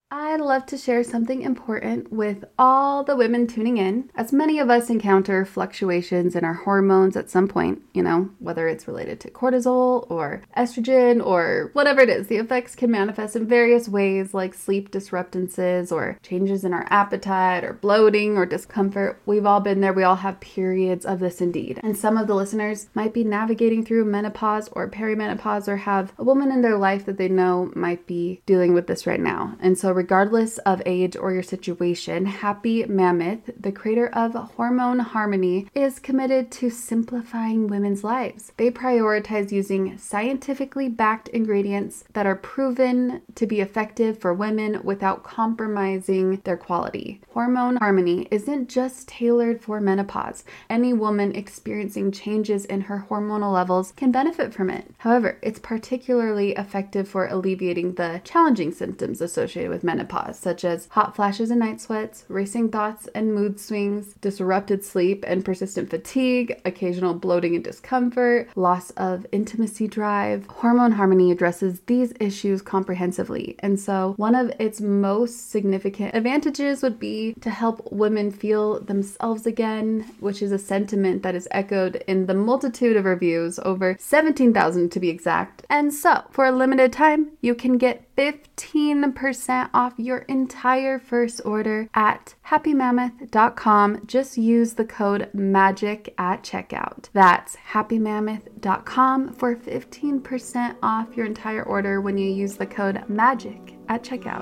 I'd love to share something important with all the women tuning in, as many of us encounter fluctuations in our hormones at some point, whether it's related to cortisol or estrogen or whatever it is. The effects can manifest in various ways, like sleep disruptances or changes in our appetite or bloating or discomfort. We've all been there. We all have periods of this indeed. And some of the listeners might be navigating through menopause or perimenopause or have a woman in their life that they know might be dealing with this right now. And so regardless of age or your situation, Happy Mammoth, the creator of Hormone Harmony, is committed to simplifying women's lives. They prioritize using scientifically backed ingredients that are proven to be effective for women without compromising their quality. Hormone Harmony isn't just tailored for menopause. Any woman experiencing changes in her hormonal levels can benefit from it. However, it's particularly effective for alleviating the challenging symptoms associated with menopause, such as hot flashes and night sweats, racing thoughts and mood swings, disrupted sleep and persistent fatigue, occasional bloating and discomfort, loss of intimacy drive. Hormone Harmony addresses these issues comprehensively, and so one of its most significant advantages would be to help women feel themselves again, which is a sentiment that is echoed in the multitude of reviews, over 17,000 to be exact. And so, for a limited time, you can get 15% off your entire first order at happymammoth.com. Just use the code MAGIC at checkout. That's happymammoth.com for 15% off your entire order when you use the code MAGIC at checkout.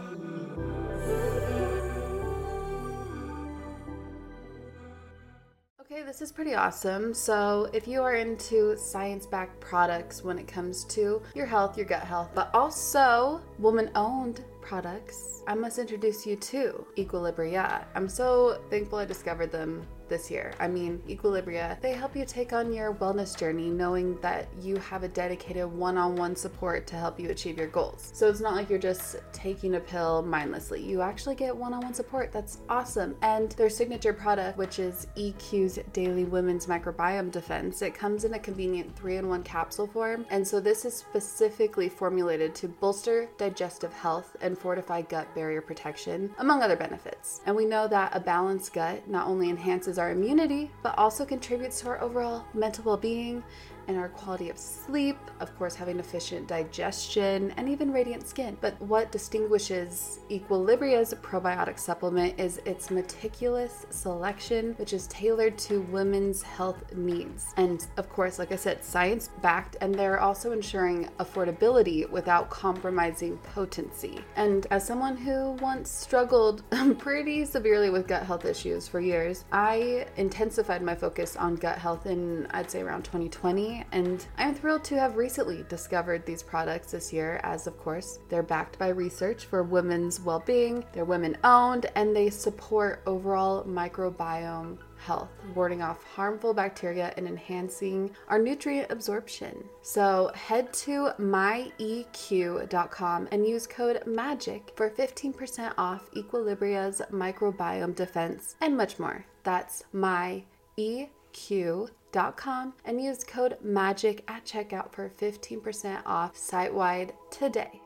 Okay, this is pretty awesome. So if you are into science-backed products when it comes to your health, your gut health, but also woman-owned products, I must introduce you to Equilibria. I'm so thankful I discovered them this year. Equilibria, they help you take on your wellness journey knowing that you have a dedicated one-on-one support to help you achieve your goals. So it's not like you're just taking a pill mindlessly. You actually get one-on-one support. That's awesome. And their signature product, which is EQ's Daily Women's Microbiome Defense, it comes in a convenient 3-in-1 capsule form. And so this is specifically formulated to bolster digestive health and fortify gut barrier protection, among other benefits. And we know that a balanced gut not only enhances our immunity, but also contributes to our overall mental well-being and our quality of sleep, of course having efficient digestion and even radiant skin. But what distinguishes Equilibria's probiotic supplement is its meticulous selection, which is tailored to women's health needs. And of course, like I said, science-backed, and they're also ensuring affordability without compromising potency. And as someone who once struggled pretty severely with gut health issues for years, I intensified my focus on gut health in, I'd say, around 2020. And I'm thrilled to have recently discovered these products this year, as of course they're backed by research for women's well-being, they're women-owned, and they support overall microbiome health, warding off harmful bacteria and enhancing our nutrient absorption. So head to myeq.com and use code MAGIC for 15% off Equilibria's microbiome defense and much more. That's myeq.com and use code MAGIC at checkout for 15% off site-wide today.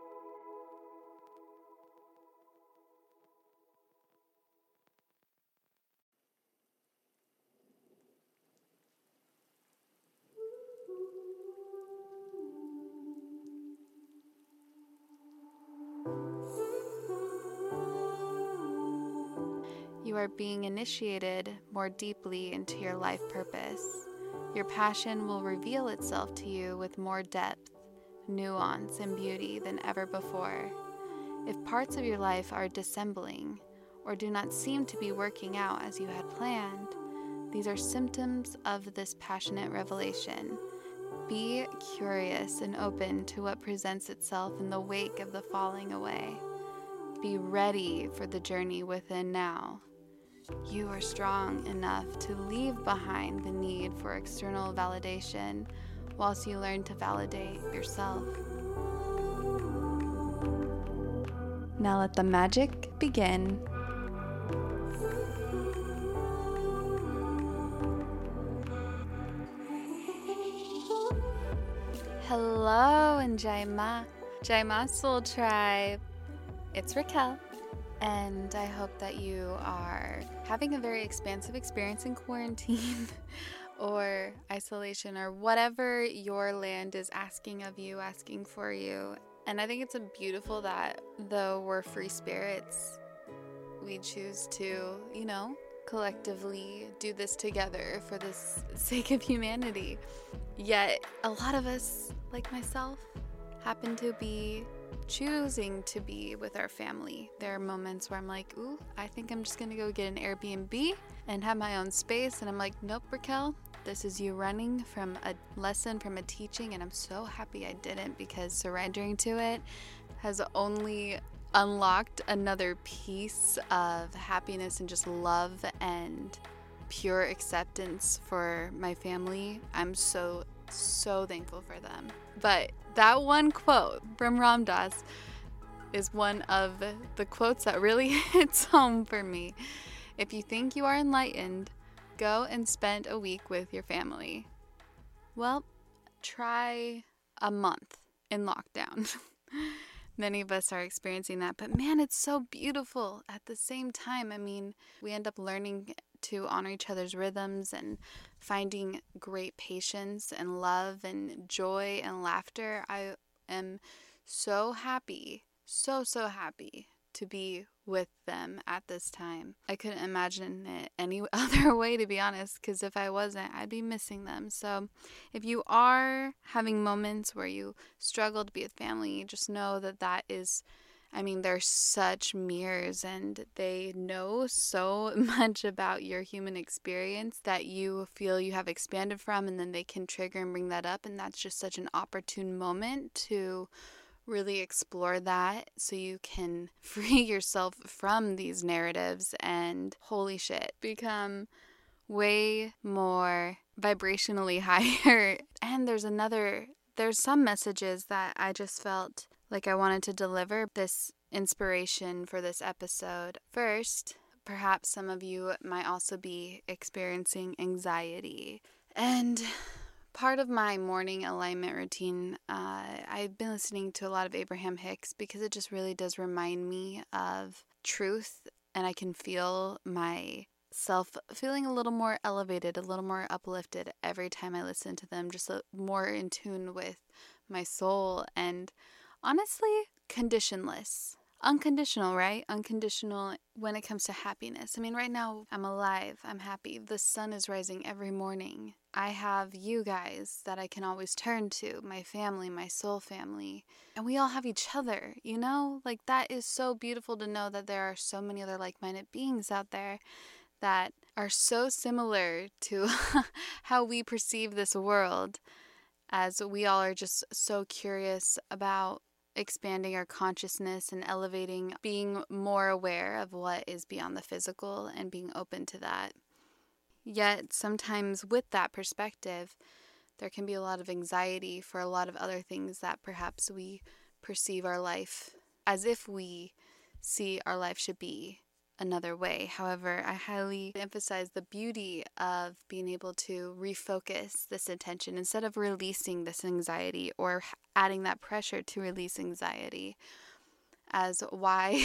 You are being initiated more deeply into your life purpose. Your passion will reveal itself to you with more depth, nuance, and beauty than ever before. If parts of your life are dissembling or do not seem to be working out as you had planned, these are symptoms of this passionate revelation. Be curious and open to what presents itself in the wake of the falling away. Be ready for the journey within now. You are strong enough to leave behind the need for external validation whilst you learn to validate yourself. Now let the magic begin. Hello, and Jai Ma Soul Tribe. It's Raquel, and I hope that you are having a very expansive experience in quarantine or isolation or whatever your land is asking of you, asking for you. And I think it's beautiful that though we're free spirits, we choose to, collectively do this together for the sake of humanity. Yet a lot of us, like myself, happen to be choosing to be with our family. There are moments where I'm like, ooh, I think I'm just gonna go get an Airbnb and have my own space. And I'm like, nope, Raquel, this is you running from a lesson, from a teaching. And I'm so happy I didn't, because surrendering to it has only unlocked another piece of happiness and just love and pure acceptance for my family. I'm so thankful for them. But that one quote from Ram Dass is one of the quotes that really hits home for me. If you think you are enlightened, go and spend a week with your family. Well, try a month in lockdown. Many of us are experiencing that, but man, it's so beautiful at the same time. I mean, we end up learning to honor each other's rhythms and finding great patience and love and joy and laughter. I am so happy, so happy to be with them at this time. I couldn't imagine it any other way, to be honest, because if I wasn't, I'd be missing them. So if you are having moments where you struggle to be with family, just know that is, they're such mirrors, and they know so much about your human experience that you feel you have expanded from, and then they can trigger and bring that up. And that's just such an opportune moment to really explore that so you can free yourself from these narratives and, holy shit, become way more vibrationally higher. And there's some messages that I just felt like I wanted to deliver this inspiration for this episode. First, perhaps some of you might also be experiencing anxiety. And part of my morning alignment routine, I've been listening to a lot of Abraham Hicks, because it just really does remind me of truth, and I can feel myself feeling a little more elevated, a little more uplifted every time I listen to them, just more in tune with my soul, and honestly, conditionless. Unconditional, right? Unconditional when it comes to happiness. Right now I'm alive. I'm happy. The sun is rising every morning. I have you guys that I can always turn to, my family, my soul family. And we all have each other, Like, that is so beautiful to know that there are so many other like-minded beings out there that are so similar to how we perceive this world, as we all are just so curious about expanding our consciousness and elevating, being more aware of what is beyond the physical and being open to that. Yet sometimes with that perspective, there can be a lot of anxiety for a lot of other things that perhaps we perceive our life as if we see our life should be another way. However, I highly emphasize the beauty of being able to refocus this attention instead of releasing this anxiety or adding that pressure to release anxiety. As why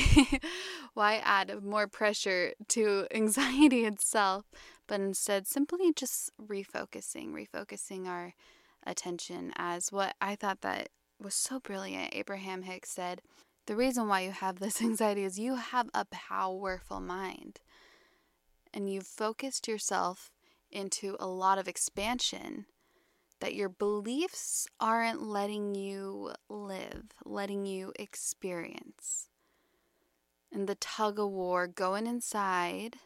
add more pressure to anxiety itself, but instead simply just refocusing our attention. As what I thought that was so brilliant, Abraham Hicks said, the reason why you have this anxiety is you have a powerful mind, and you've focused yourself into a lot of expansion that your beliefs aren't letting you live, letting you experience. And the tug of war going inside.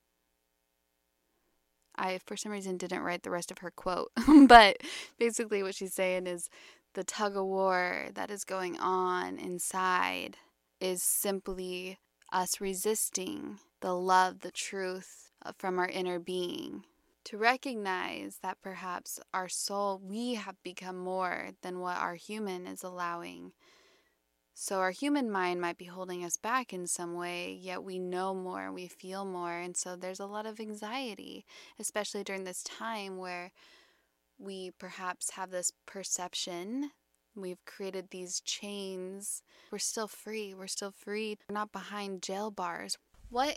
I, for some reason, didn't write the rest of her quote, but basically what she's saying is the tug of war that is going on inside is simply us resisting the love, the truth from our inner being. To recognize that perhaps our soul, we have become more than what our human is allowing. So our human mind might be holding us back in some way, yet we know more, we feel more, and so there's a lot of anxiety, especially during this time where we perhaps have this perception We've created these chains. We're still free. We're still free. We're not behind jail bars. What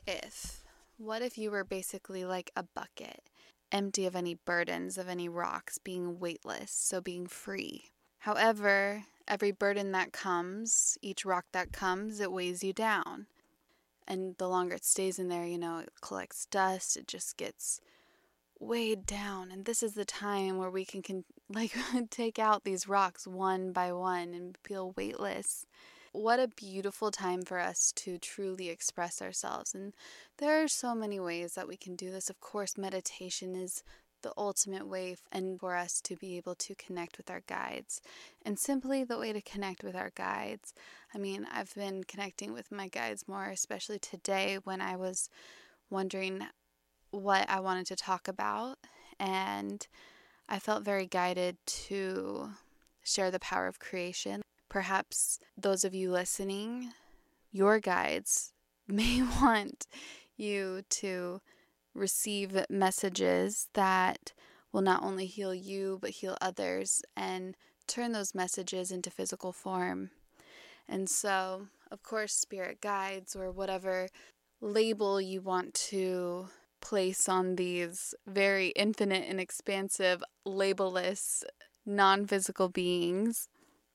if you were basically like a bucket, empty of any burdens, of any rocks, being weightless, so being free? However, every burden that comes, each rock that comes, it weighs you down. And the longer it stays in there, it collects dust. It just gets weighed down. And this is the time where we can take out these rocks one by one and feel weightless. What a beautiful time for us to truly express ourselves. And there are so many ways that we can do this. Of course, meditation is the ultimate way and for us to be able to connect with our guides. And simply the way to connect with our guides. I've been connecting with my guides more, especially today when I was wondering what I wanted to talk about, and I felt very guided to share the power of creation. Perhaps those of you listening, your guides may want you to receive messages that will not only heal you but heal others and turn those messages into physical form. And so, of course, spirit guides or whatever label you want to place on these very infinite and expansive, labelless, non-physical beings.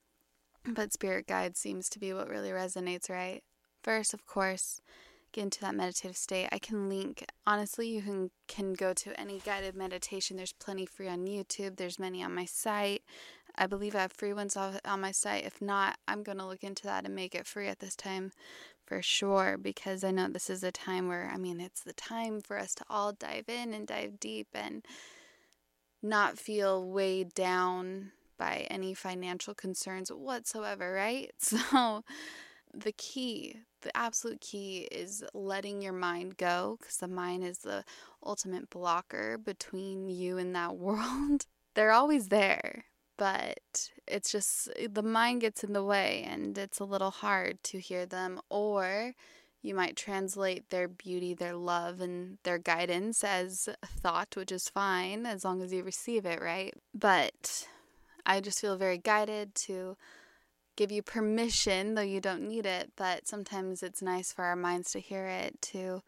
But spirit guide seems to be what really resonates, right? First, of course, get into that meditative state. I can link, honestly, you can go to any guided meditation. There's plenty free on YouTube. There's many on my site. I believe I have free ones on my site. If not, I'm going to look into that and make it free at this time for sure, because I know this is a time where, it's the time for us to all dive in and dive deep and not feel weighed down by any financial concerns whatsoever, right? So the absolute key is letting your mind go, because the mind is the ultimate blocker between you and that world. They're always there, but it's just the mind gets in the way and it's a little hard to hear them, or you might translate their beauty, their love, and their guidance as thought, which is fine as long as you receive it, right? But I just feel very guided to give you permission, though you don't need it, but sometimes it's nice for our minds to hear it, to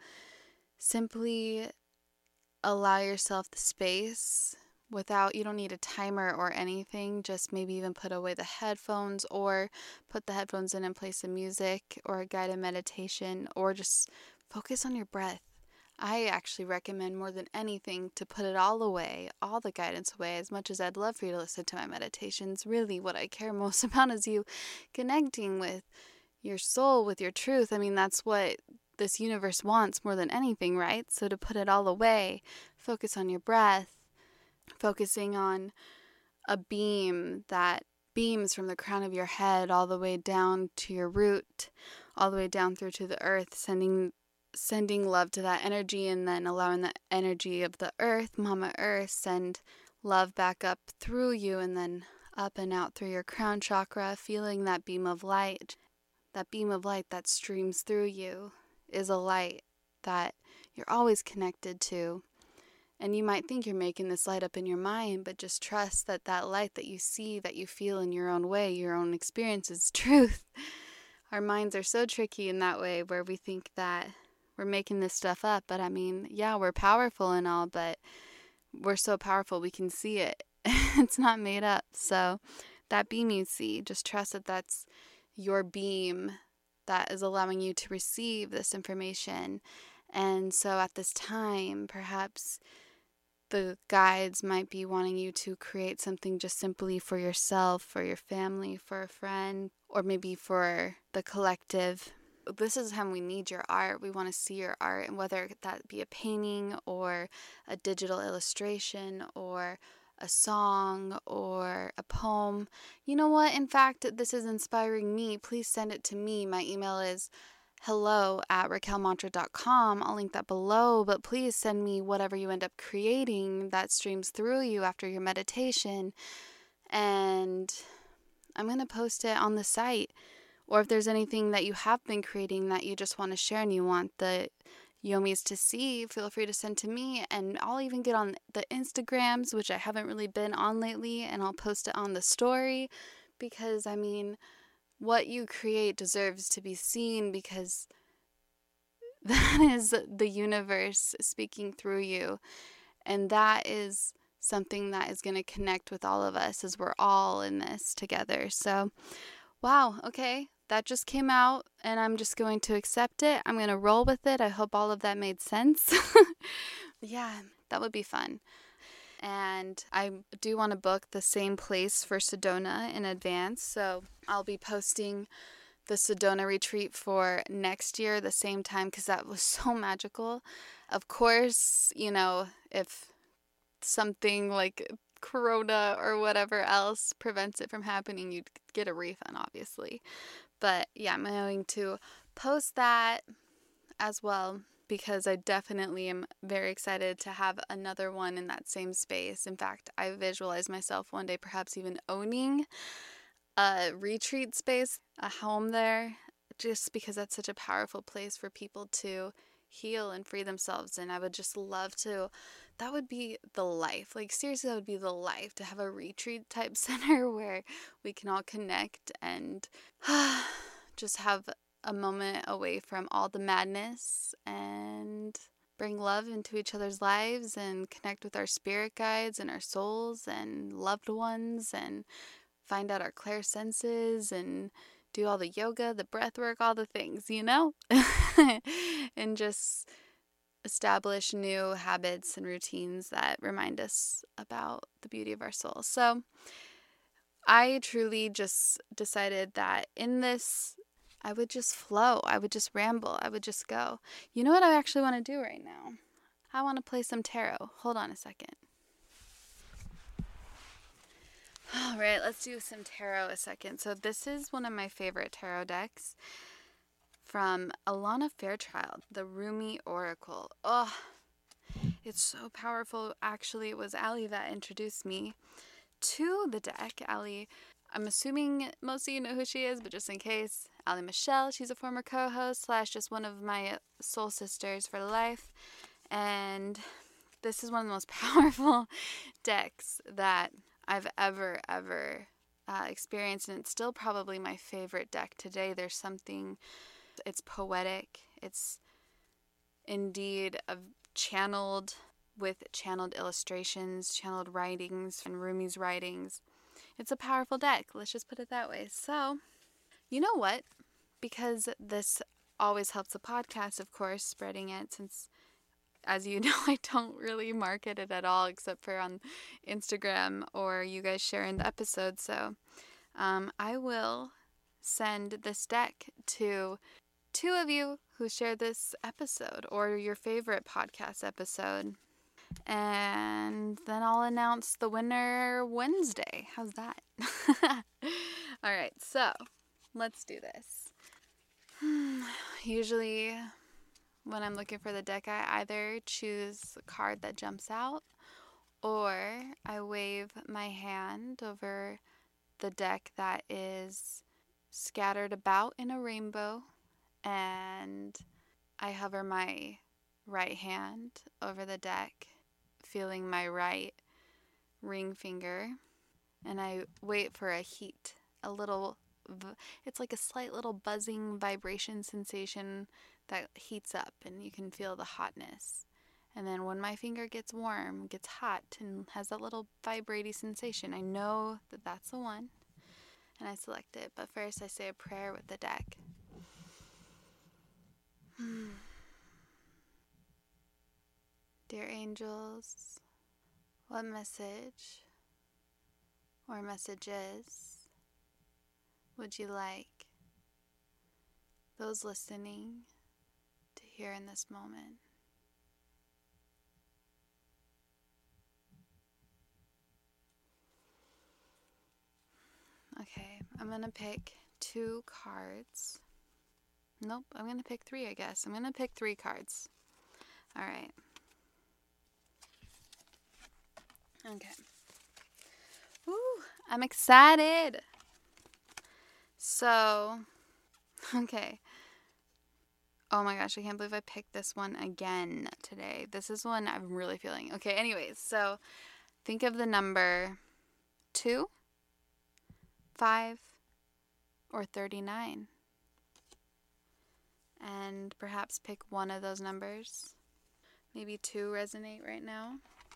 simply allow yourself the space you don't need a timer or anything, just maybe even put away the headphones or put the headphones in place of music or a guided meditation, or just focus on your breath. I actually recommend more than anything to put it all away, all the guidance away. As much as I'd love for you to listen to my meditations, really what I care most about is you connecting with your soul, with your truth. That's what this universe wants more than anything, right? So to put it all away, focus on your breath, focusing on a beam that beams from the crown of your head all the way down to your root, all the way down through to the earth, sending love to that energy, and then allowing the energy of the earth, Mama Earth, send love back up through you and then up and out through your crown chakra, feeling that beam of light. That beam of light that streams through you is a light that you're always connected to. And you might think you're making this light up in your mind, but just trust that that light that you see, that you feel in your own way, your own experience, is truth. Our minds are so tricky in that way, where we think that we're making this stuff up. But yeah, we're powerful and all, but we're so powerful we can see it. It's not made up. So that beam you see, just trust that that's your beam that is allowing you to receive this information. And so at this time, perhaps the guides might be wanting you to create something just simply for yourself, for your family, for a friend, or maybe for the collective. This is the time we need your art. We want to see your art, and whether that be a painting or a digital illustration or a song or a poem. You know what? In fact, this is inspiring me. Please send it to me. My email is hello@raquelmantra.com. I'll link that below, but please send me whatever you end up creating that streams through you after your meditation, and I'm going to post it on the site. Or if there's anything that you have been creating that you just want to share and you want the Yomis to see, feel free to send to me, and I'll even get on the Instagrams, which I haven't really been on lately, and I'll post it on the story. because, I mean, what you create deserves to be seen, because that is the universe speaking through you. And that is something that is going to connect with all of us, as we're all in this together. So, wow, okay, that just came out, and I'm just going to accept it. I'm going to roll with it. I hope all of that made sense. Yeah, that would be fun. And I do want to book the same place for Sedona in advance. So I'll be posting the Sedona retreat for next year, the same time, because that was so magical. Of course, you know, if something like Corona or whatever else prevents it from happening, you'd get a refund, obviously. But yeah, I'm going to post that as well, because I definitely am very excited to have another one in that same space. In fact, I visualize myself one day perhaps even owning a retreat space, a home there, just because that's such a powerful place for people to heal and free themselves. And I would just love to, that would be the life. Like, seriously, that would be the life, to have a retreat type center where we can all connect and just have a moment away from all the madness and bring love into each other's lives and connect with our spirit guides and our souls and loved ones and find out our clairsenses and do all the yoga, the breath work, all the things, you know? And just establish new habits and routines that remind us about the beauty of our soul. So I truly just decided that in this, I would just flow. I would just ramble. I would just go. You know what I actually want to do right now? I want to play some tarot. Hold on a second. All right, let's do some tarot a second. So this is one of my favorite tarot decks from Alana Fairchild, the Rumi Oracle. Oh, it's so powerful. Actually, it was Allie that introduced me to the deck. Allie, I'm assuming most of you know who she is, but just in case, Allie Michelle, she's a former co-host / just one of my soul sisters for life. And this is one of the most powerful decks that I've ever experienced, and it's still probably my favorite deck today. There's something, it's poetic, it's indeed channeled, with channeled illustrations, channeled writings, and Rumi's writings. It's a powerful deck, let's just put it that way. So, you know what? Because this always helps the podcast, of course, spreading it, since, as you know, I don't really market it at all except for on Instagram or you guys sharing the episode. So I will send this deck to 2 of you who share this episode or your favorite podcast episode. And then I'll announce the winner Wednesday. How's that? All right, so let's do this. Usually when I'm looking for the deck, I either choose a card that jumps out, or I wave my hand over the deck that is scattered about in a rainbow, and I hover my right hand over the deck, feeling my right ring finger, and I wait for a heat, it's like a slight little buzzing vibration sensation that heats up, and you can feel the hotness. And then when my finger gets warm, gets hot, and has that little vibrating sensation, I know that that's the one, and I select it. But first I say a prayer with the deck. Dear angels, what message or messages would you like those listening to hear in this moment? Okay, I'm going to pick 2 cards. Nope, I'm going to pick 3, I guess. I'm going to pick 3 cards. All right. Okay. Woo, I'm excited. So, okay. Oh my gosh, I can't believe I picked this one again today. This is one I'm really feeling. Okay, anyways, so think of the number 2, 5 or 39. And perhaps pick one of those numbers. Maybe 2 resonate right now.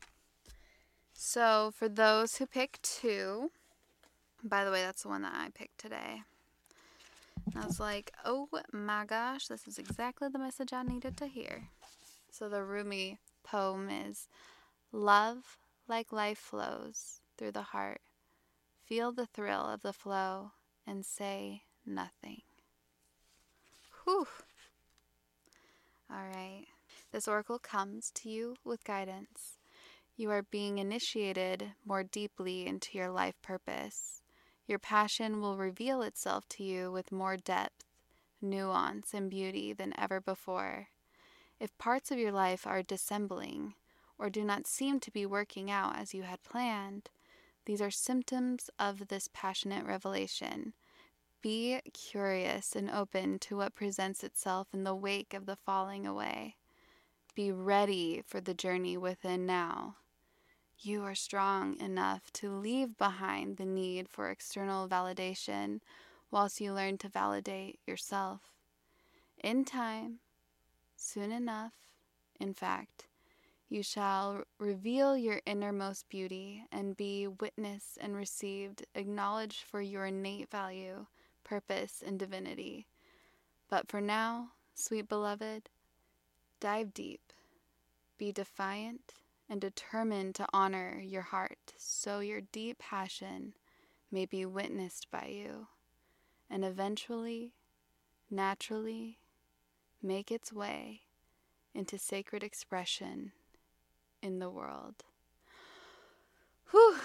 So for those who pick 2, by the way, that's the one that I picked today. And I was like, oh my gosh, this is exactly the message I needed to hear. So the Rumi poem is, love like life flows through the heart. Feel the thrill of the flow and say nothing. Whew. All right. This oracle comes to you with guidance. You are being initiated more deeply into your life purpose. Your passion will reveal itself to you with more depth, nuance, and beauty than ever before. If parts of your life are dissembling or do not seem to be working out as you had planned, these are symptoms of this passionate revelation. Be curious and open to what presents itself in the wake of the falling away. Be ready for the journey within now. You are strong enough to leave behind the need for external validation whilst you learn to validate yourself. In time, soon enough, in fact, you shall reveal your innermost beauty and be witnessed and received, acknowledged for your innate value, purpose, and divinity. But for now, sweet beloved, dive deep, be defiant, and determined to honor your heart so your deep passion may be witnessed by you and eventually, naturally, make its way into sacred expression in the world. Whew.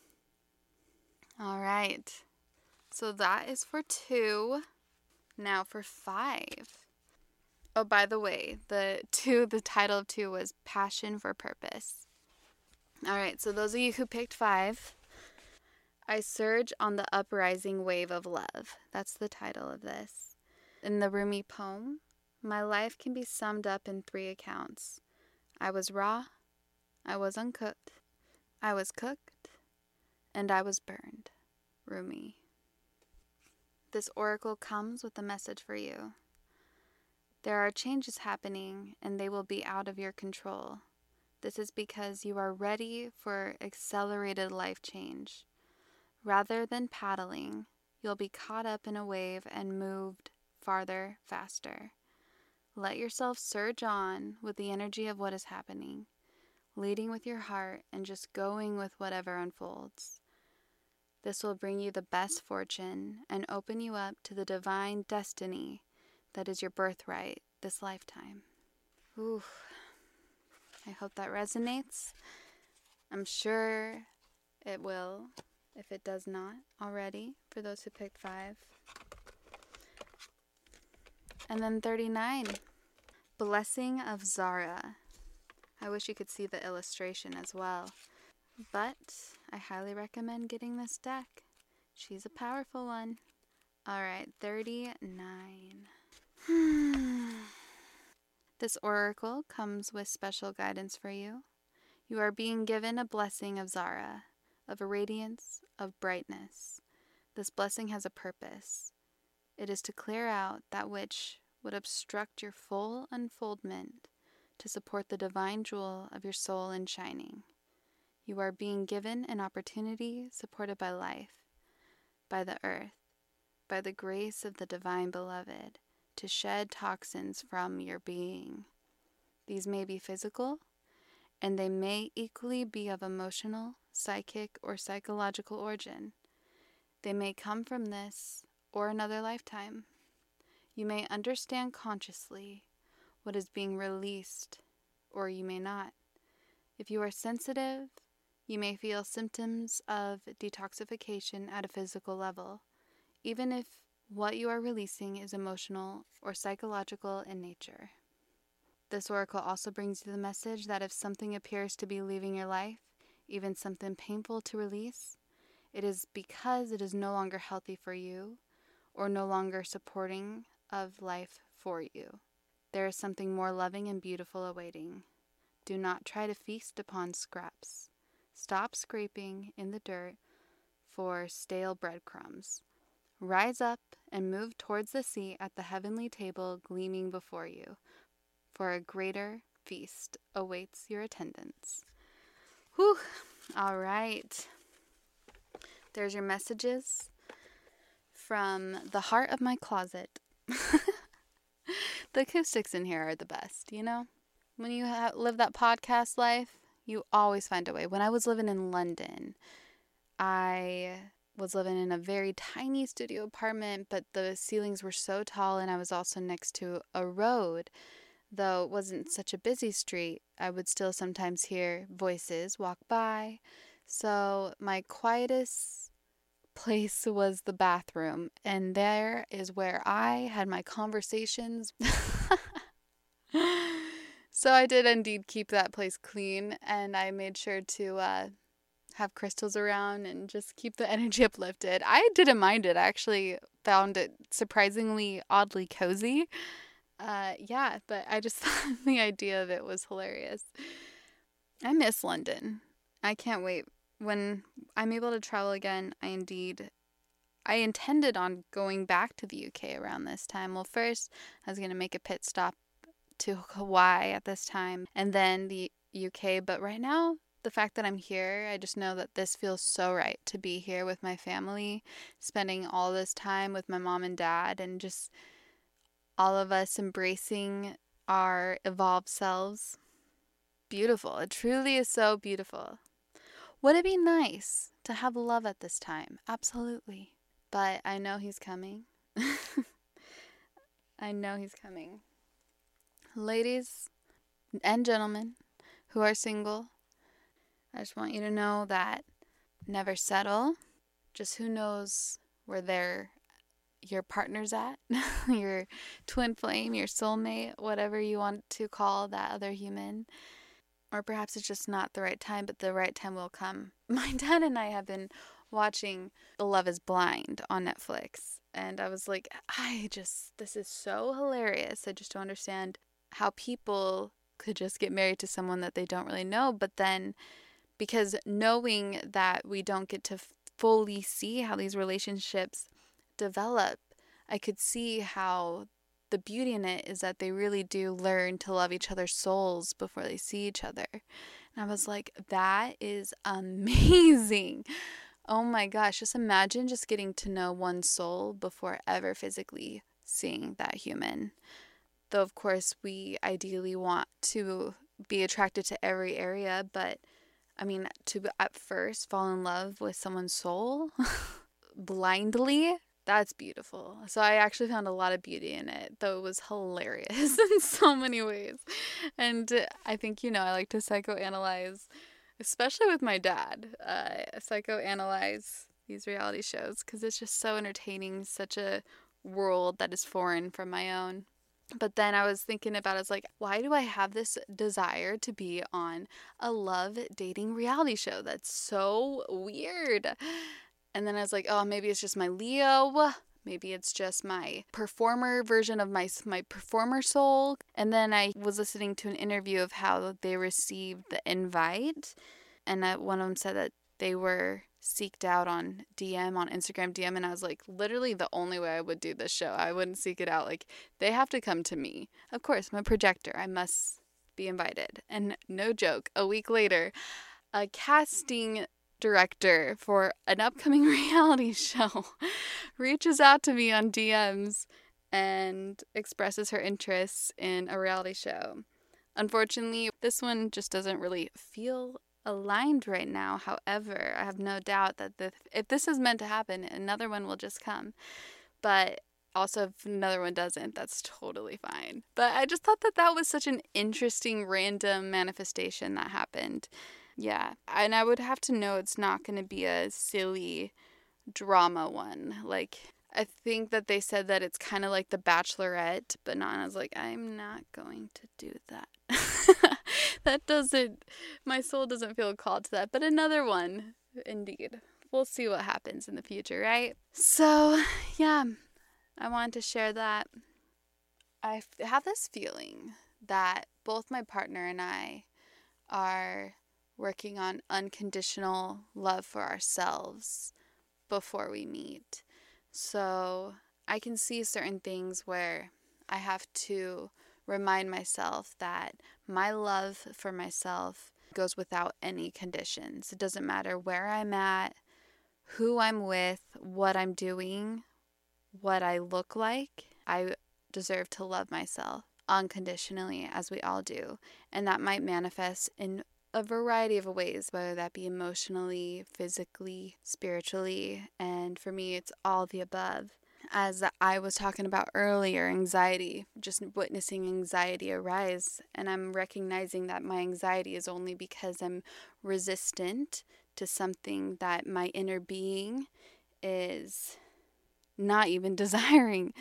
All right. So that is for 2. Now for 5. Oh, by the way, the title of 2 was Passion for Purpose. All right, so those of you who picked 5, I surge on the uprising wave of love. That's the title of this. In the Rumi poem, my life can be summed up in 3 accounts. I was raw, I was uncooked, I was cooked, and I was burned. Rumi. This oracle comes with a message for you. There are changes happening, and they will be out of your control. This is because you are ready for accelerated life change. Rather than paddling, you'll be caught up in a wave and moved farther, faster. Let yourself surge on with the energy of what is happening, leading with your heart and just going with whatever unfolds. This will bring you the best fortune and open you up to the divine destiny that is your birthright this lifetime. Ooh, I hope that resonates. I'm sure it will, if it does not already, for those who picked 5. And then 39, Blessing of Zara. I wish you could see the illustration as well, but I highly recommend getting this deck. She's a powerful one. All right, 39. This oracle comes with special guidance for you. You are being given a blessing of Zara, of radiance, of brightness. This blessing has a purpose. It is to clear out that which would obstruct your full unfoldment, to support the divine jewel of your soul in shining. You are being given an opportunity supported by life, by the earth, by the grace of the divine beloved, to shed toxins from your being. These may be physical, and they may equally be of emotional, psychic, or psychological origin. They may come from this or another lifetime. You may understand consciously what is being released, or you may not. If you are sensitive, you may feel symptoms of detoxification at a physical level, even if what you are releasing is emotional or psychological in nature. This oracle also brings you the message that if something appears to be leaving your life, even something painful to release, it is because it is no longer healthy for you or no longer supporting of life for you. There is something more loving and beautiful awaiting. Do not try to feast upon scraps. Stop scraping in the dirt for stale breadcrumbs. Rise up and move towards the seat at the heavenly table gleaming before you, for a greater feast awaits your attendance. Whew. All right. There's your messages from the heart of my closet. The acoustics in here are the best, you know? When you live that podcast life, you always find a way. When I was living in London, I was living in a very tiny studio apartment, but the ceilings were so tall, and I was also next to a road. Though it wasn't such a busy street, I would still sometimes hear voices walk by. So my quietest place was the bathroom, and there is where I had my conversations. So I did indeed keep that place clean, and I made sure to have crystals around and just keep the energy uplifted. I didn't mind it. I actually found it surprisingly oddly cozy. But I just thought the idea of it was hilarious. I miss London. I can't wait. When I'm able to travel again, I intended on going back to the UK around this time. Well, first, I was going to make a pit stop to Hawaii at this time, and then the UK. But right now, the fact that I'm here, I just know that this feels so right to be here with my family, spending all this time with my mom and dad, and just all of us embracing our evolved selves. Beautiful. It truly is so beautiful. Would it be nice to have love at this time? Absolutely. But I know he's coming. I know he's coming. Ladies and gentlemen who are single, I just want you to know that never settle. Just who knows where your partner's at, your twin flame, your soulmate, whatever you want to call that other human. Or perhaps it's just not the right time, but the right time will come. My dad and I have been watching Love is Blind on Netflix, and I was like, this is so hilarious. I just don't understand how people could just get married to someone that they don't really know, but then because knowing that we don't get to fully see how these relationships develop, I could see how the beauty in it is that they really do learn to love each other's souls before they see each other. And I was like, that is amazing. Oh my gosh, just imagine just getting to know one's soul before ever physically seeing that human. Though, of course, we ideally want to be attracted to every area, but I mean, to at first fall in love with someone's soul blindly, that's beautiful. So I actually found a lot of beauty in it, though it was hilarious in so many ways. And I think, I like to psychoanalyze, especially with my dad, psychoanalyze these reality shows because it's just so entertaining, such a world that is foreign from my own. But then I was thinking about it, I was like, why do I have this desire to be on a love dating reality show? That's so weird. And then I was like, oh, maybe it's just my Leo. Maybe it's just my performer version of my performer soul. And then I was listening to an interview of how they received the invite. And one of them said that they were seeked out on Instagram DM. And I was like, literally the only way I would do this show. I wouldn't seek it out. Like, they have to come to me. Of course, I'm a projector. I must be invited. And no joke, a week later, a casting director for an upcoming reality show reaches out to me on DMs and expresses her interests in a reality show. Unfortunately, this one just doesn't really feel aligned right now. However, I have no doubt that if this is meant to happen, another one will just come. But also, if another one doesn't, that's totally fine. But I just thought that was such an interesting random manifestation that happened. Yeah, and I would have to know it's not going to be a silly drama one. Like, I think that they said that it's kind of like The Bachelorette, but I was like, I'm not going to do that. My soul doesn't feel called to that. But another one, indeed. We'll see what happens in the future, right? So, yeah, I wanted to share that. I have this feeling that both my partner and I are working on unconditional love for ourselves before we meet. So I can see certain things where I have to remind myself that my love for myself goes without any conditions. It doesn't matter where I'm at, who I'm with, what I'm doing, what I look like. I deserve to love myself unconditionally, as we all do. And that might manifest in a variety of ways, whether that be emotionally, physically, spiritually. And for me, it's all the above. As I was talking about earlier, anxiety, just witnessing anxiety arise. And I'm recognizing that my anxiety is only because I'm resistant to something that my inner being is not even desiring.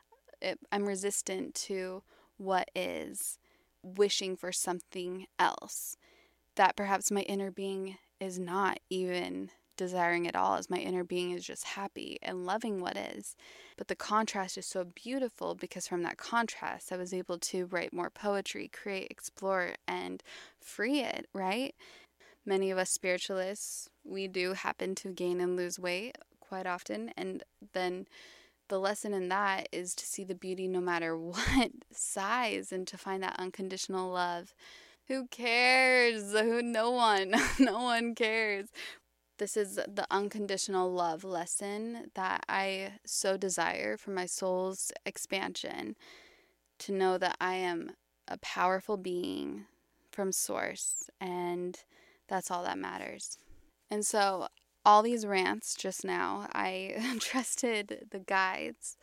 I'm resistant to what is, wishing for something else that perhaps my inner being is not even desiring at all, as my inner being is just happy and loving what is. But the contrast is so beautiful, because from that contrast I was able to write more poetry, create, explore, and free it, right? Many of us spiritualists, we do happen to gain and lose weight quite often, and then the lesson in that is to see the beauty no matter what size, and to find that unconditional love. Who cares? No one cares. This is the unconditional love lesson that I so desire for my soul's expansion, to know that I am a powerful being from source, and that's all that matters. And so all these rants just now, I trusted the guides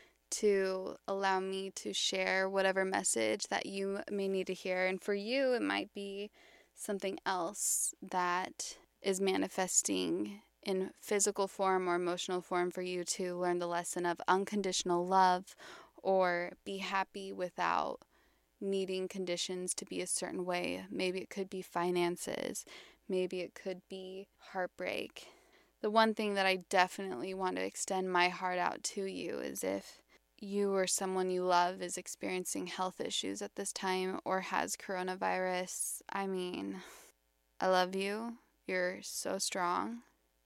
to allow me to share whatever message that you may need to hear. And for you, it might be something else that is manifesting in physical form or emotional form for you to learn the lesson of unconditional love, or be happy without needing conditions to be a certain way. Maybe it could be finances. Maybe it could be heartbreak. The one thing that I definitely want to extend my heart out to you is if you or someone you love is experiencing health issues at this time, or has coronavirus, I mean, I love you. You're so strong,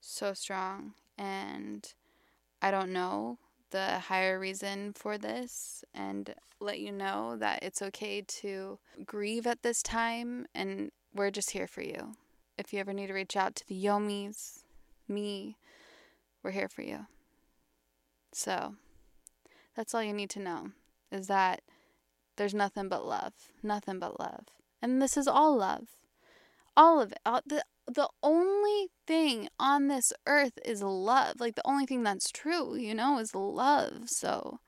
and I don't know the higher reason for this, and let you know that it's okay to grieve at this time, and we're just here for you. If you ever need to reach out to the Yomis, me, we're here for you. So that's all you need to know, is that there's nothing but love. And this is all love. All of it. The only thing on this earth is love. Like, the only thing that's true, is love. So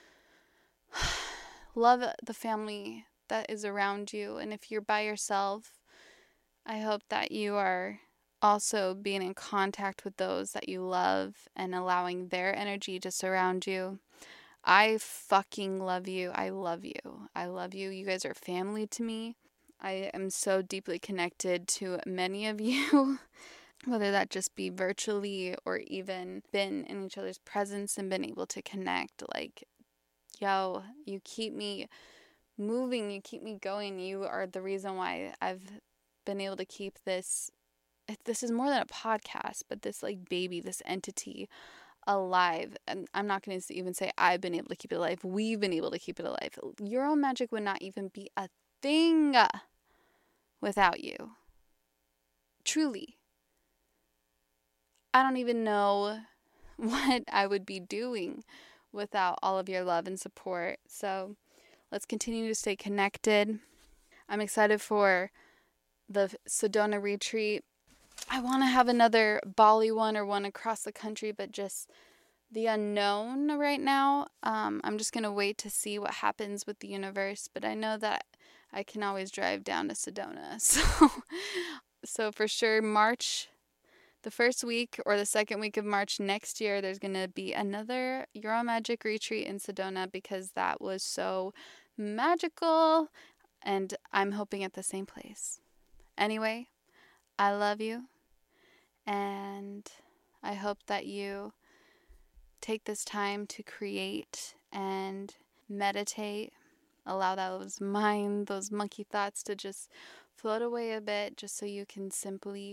love the family that is around you. And if you're by yourself, I hope that you are also being in contact with those that you love and allowing their energy to surround you. I fucking love you. I love you. I love you. You guys are family to me. I am so deeply connected to many of you, whether that just be virtually or even been in each other's presence and been able to connect. Like, yo, you keep me moving. You keep me going. You are the reason why I've been able to keep this. This is more than a podcast, but this like baby, this entity alive. And I'm not going to even say I've been able to keep it alive. We've been able to keep it alive. Euro Magic would not even be a thing without you. Truly. I don't even know what I would be doing without all of your love and support. So let's continue to stay connected. I'm excited for the Sedona retreat. I want to have another Bali one, or one across the country, but just the unknown right now. I'm just going to wait to see what happens with the universe, but I know that I can always drive down to Sedona. So for sure, March, the first week or the second week of March next year, there's going to be another Euro Magic retreat in Sedona, because that was so magical, and I'm hoping at the same place. Anyway, I love you, and I hope that you take this time to create and meditate. Allow those monkey thoughts to just float away a bit, just so you can simply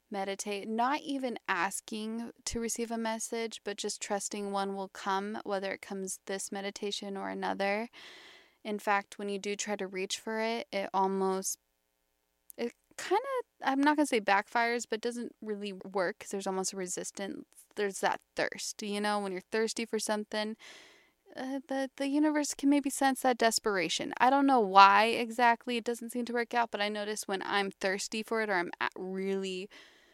meditate, not even asking to receive a message, but just trusting one will come, whether it comes this meditation or another. In fact, when you do try to reach for it, it kind of, I'm not going to say backfires, but doesn't really work because there's almost a resistance. There's that thirst, when you're thirsty for something, the universe can maybe sense that desperation. I don't know why exactly it doesn't seem to work out, but I notice when I'm thirsty for it or I'm really,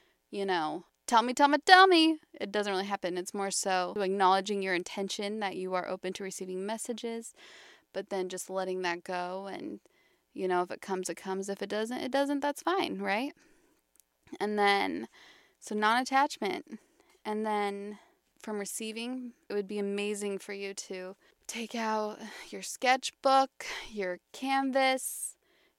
tell me, it doesn't really happen. It's more so acknowledging your intention that you are open to receiving messages, but then just letting that go. And, if it comes, it comes. If it doesn't, that's fine, right? And then, so non-attachment. And then from receiving, it would be amazing for you to take out your sketchbook, your canvas,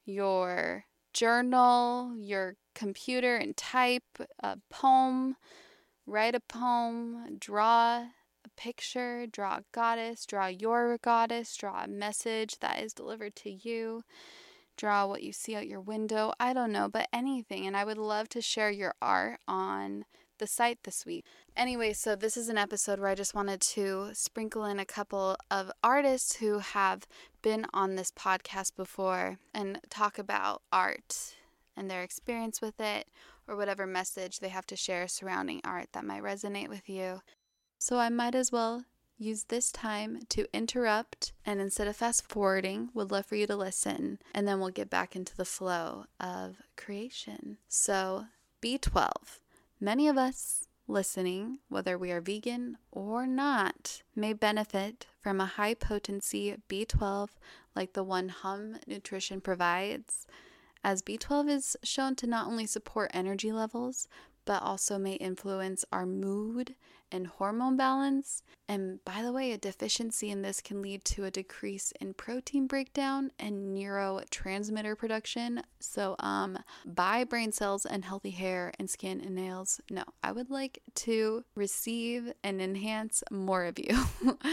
your journal, your computer, and type a poem, write a poem, draw a picture, draw a goddess, draw your goddess, draw a message that is delivered to you, draw what you see out your window. I don't know, but anything. And I would love to share your art on the site this week. Anyway, so this is an episode where I just wanted to sprinkle in a couple of artists who have been on this podcast before and talk about art and their experience with it, or whatever message they have to share surrounding art that might resonate with you. So I might as well use this time to interrupt, and instead of fast forwarding, would love for you to listen, and then we'll get back into the flow of creation. So B12. Many of us listening, whether we are vegan or not, may benefit from a high potency B12 like the one Hum Nutrition provides, as B12 is shown to not only support energy levels, but also may influence our mood and hormone balance. And by the way, a deficiency in this can lead to a decrease in protein breakdown and neurotransmitter production. So, bye brain cells and healthy hair and skin and nails. No, I would like to receive and enhance more of you.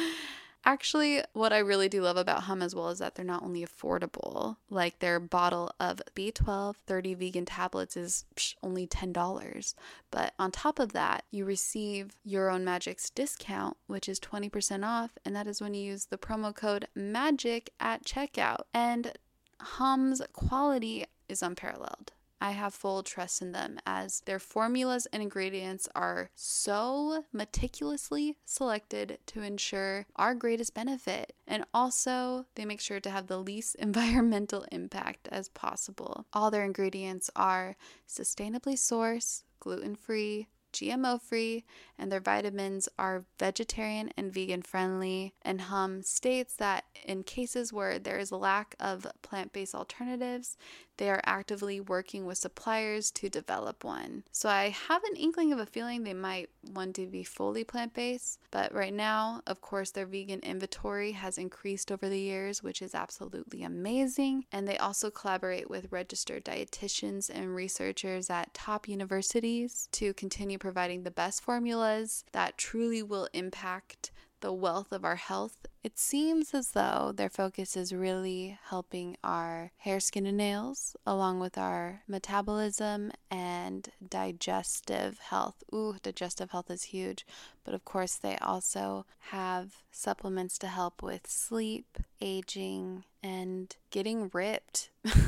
Actually, what I really do love about Hum as well is that they're not only affordable, like their bottle of B12 30 vegan tablets is only $10. But on top of that, you receive Your Own Magic's discount, which is 20% off. And that is when you use the promo code MAGIC at checkout. And Hum's quality is unparalleled. I have full trust in them as their formulas and ingredients are so meticulously selected to ensure our greatest benefit. And also, they make sure to have the least environmental impact as possible. All their ingredients are sustainably sourced, gluten-free, GMO-free, and their vitamins are vegetarian and vegan friendly. And Hum states that in cases where there is a lack of plant-based alternatives, they are actively working with suppliers to develop one. So I have an inkling of a feeling they might want to be fully plant-based, but right now, of course, their vegan inventory has increased over the years, which is absolutely amazing. And they also collaborate with registered dietitians and researchers at top universities to continue providing the best formulas that truly will impact the wealth of our health. It seems as though their focus is really helping our hair, skin, and nails, along with our metabolism and digestive health. Ooh, digestive health is huge. But of course, they also have supplements to help with sleep, aging, and getting ripped.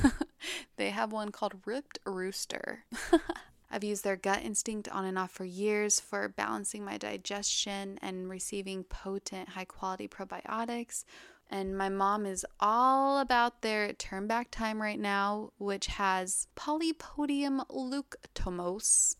They have one called Ripped Rooster. I've used their gut instinct on and off for years for balancing my digestion and receiving potent, high-quality probiotics. And my mom is all about their turn back time right now, which has Polypodium leucotomos.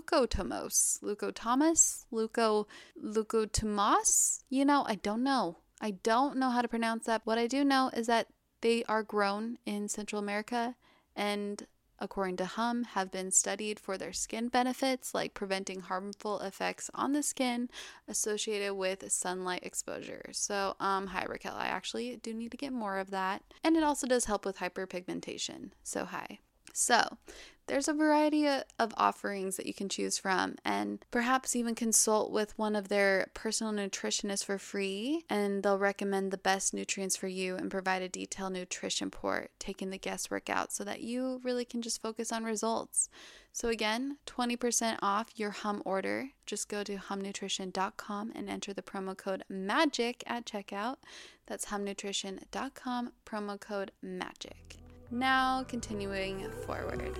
I don't know. I don't know how to pronounce that. What I do know is that they are grown in Central America and, according to Hum, have been studied for their skin benefits, like preventing harmful effects on the skin associated with sunlight exposure. So, hi Raquel, I actually do need to get more of that. And it also does help with hyperpigmentation. So, hi. So, there's a variety of offerings that you can choose from, and perhaps even consult with one of their personal nutritionists for free, and they'll recommend the best nutrients for you and provide a detailed nutrition report, taking the guesswork out so that you really can just focus on results. So again, 20% off your Hum order. Just go to humnutrition.com and enter the promo code MAGIC at checkout. That's humnutrition.com, promo code MAGIC. Now, continuing forward.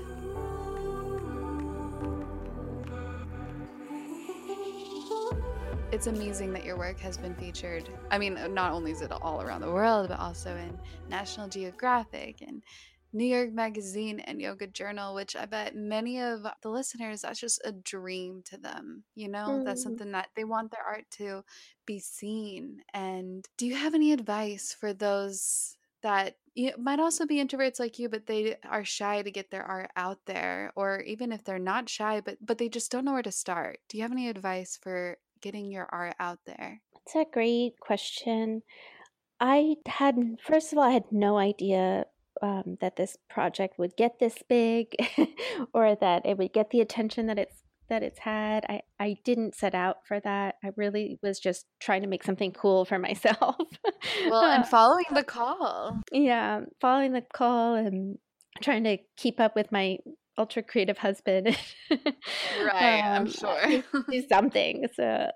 It's amazing that your work has been featured. I mean, not only is it all around the world, but also in National Geographic and New York Magazine and Yoga Journal, which I bet many of the listeners, that's just a dream to them. You know, that's something that they want their art to be seen. And do you have any advice for those that might also be introverts like you, but they are shy to get their art out there, or even if they're not shy, but they just don't know where to start? Do you have any advice for getting your art out there? That's a great question. First of all, I had no idea that this project would get this big or that it would get the attention that it's had. I didn't set out for that. I really was just trying to make something cool for myself. Well, and following the call. Yeah, following the call and trying to keep up with my ultra creative husband. Right, I'm sure. Do something.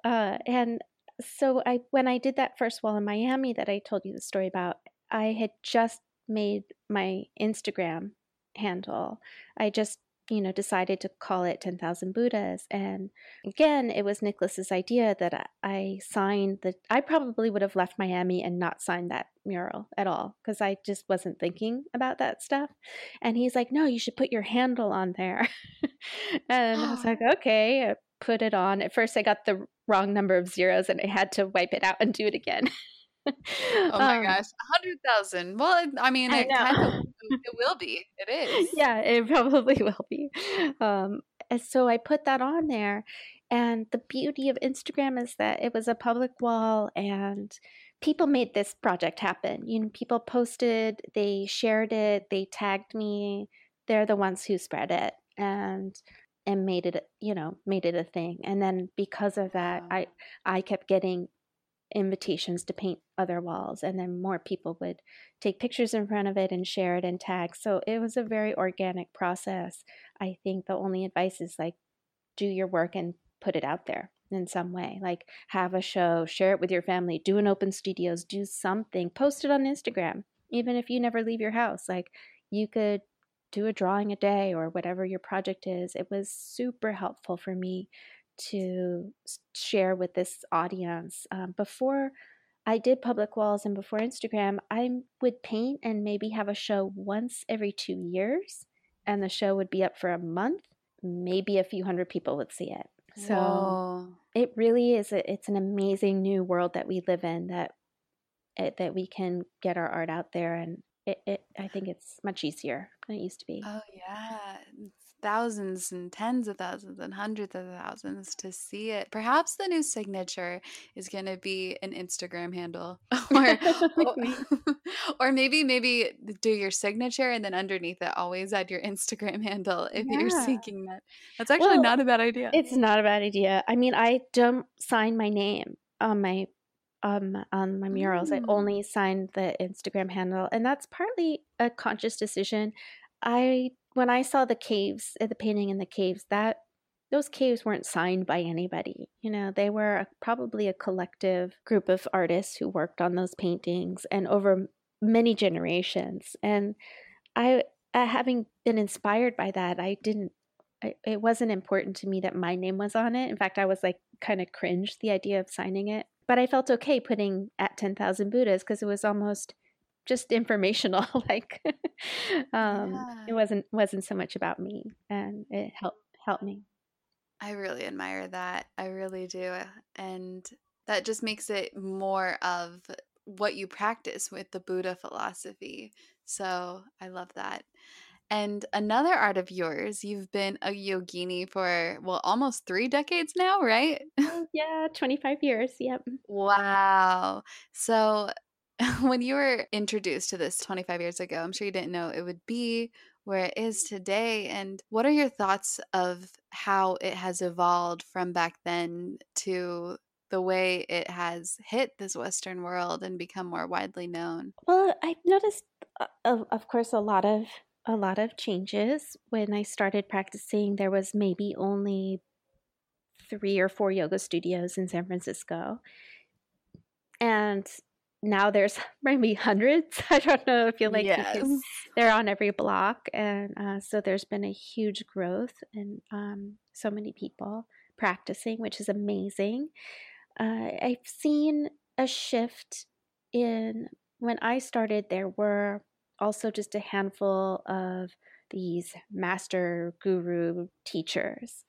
So when I did that first wall in Miami that I told you the story about, I had just made my Instagram handle. I just, decided to call it 10,000 Buddhas. And again, it was Nicholas's idea that I signed I probably would have left Miami and not signed that mural at all because I just wasn't thinking about that stuff. And he's like, no, you should put your handle on there. And I was like, okay, I put it on. At first I got the wrong number of zeros and I had to wipe it out and do it again. Oh my gosh, 100,000. Well, I mean, it will be. It is. Yeah, it probably will be. And so I put that on there. And the beauty of Instagram is that it was a public wall and people made this project happen. People posted, they shared it, they tagged me. They're the ones who spread it and made it a thing. And then because of that, I kept getting invitations to paint other walls, and then more people would take pictures in front of it and share it and tag. So it was a very organic process. I think the only advice is do your work and put it out there in some way, have a show, share it with your family, do an open studios, do something, post it on Instagram. Even if you never leave your house, you could do a drawing a day or whatever your project is. It was super helpful for me to share with this audience. Before I did public walls and before Instagram, I would paint and maybe have a show once every 2 years, and the show would be up for a month. Maybe a few hundred people would see it. So Whoa. It really is. It's an amazing new world that we live in, that we can get our art out there, and I think it's much easier than it used to be. Oh yeah, thousands and tens of thousands and hundreds of thousands to see it. Perhaps the new signature is going to be an Instagram handle, or maybe do your signature and then underneath it always add your Instagram handle if you're seeking that. That's actually not a bad idea. It's not a bad idea. I mean, I don't sign my name on my murals. I only signed the Instagram handle, and that's partly a conscious decision. When I saw the caves, the painting in the caves, those caves weren't signed by anybody. They were probably a collective group of artists who worked on those paintings and over many generations. And I, having been inspired by that, it wasn't important to me that my name was on it. In fact, I was kind of cringed the idea of signing it. But I felt okay putting at 10,000 Buddhas because it was almost just informational. It wasn't so much about me, and it helped me. I really admire that. I really do. And that just makes it more of what you practice with the Buddha philosophy. So I love that. And another art of yours, you've been a yogini for, almost 3 decades now, right? Yeah, 25 years. Yep. Wow. So When you were introduced to this 25 years ago, I'm sure you didn't know it would be where it is today. And what are your thoughts of how it has evolved from back then to the way it has hit this Western world and become more widely known? Well, I've noticed, of course, a lot of changes. When I started practicing, there was maybe only 3 or 4 yoga studios in San Francisco, and now there's maybe hundreds. I don't know. I feel like because Yes. they're on every block, and so there's been a huge growth and so many people practicing, which is amazing. I've seen a shift in when I started, there were also just a handful of these master guru teachers.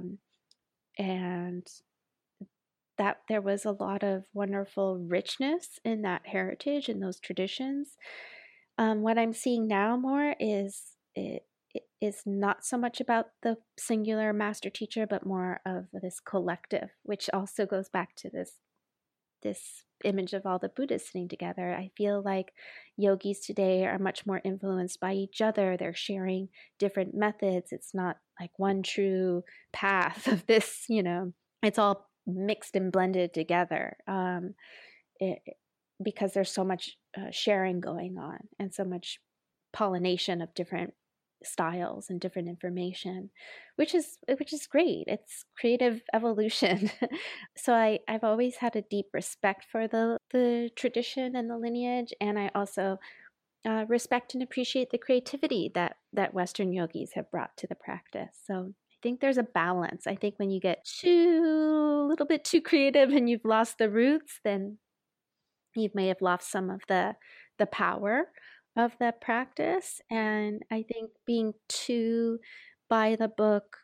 And that there was a lot of wonderful richness in that heritage and those traditions. What I'm seeing now more is it is not so much about the singular master teacher, but more of this collective, which also goes back to this image of all the Buddhists sitting together. I feel like yogis today are much more influenced by each other. They're sharing different methods. It's not like one true path of this, it's all mixed and blended together it, because there's so much sharing going on and so much pollination of different styles and different information, which is great. It's creative evolution. So I've always had a deep respect for the tradition and the lineage, and I also respect and appreciate the creativity that Western yogis have brought to the practice. So I think there's a balance. I think when you get a little bit too creative and you've lost the roots, then you may have lost some of the power of the practice. And I think being too by the book,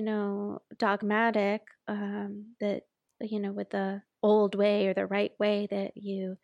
dogmatic, that, with the old way or the right way, that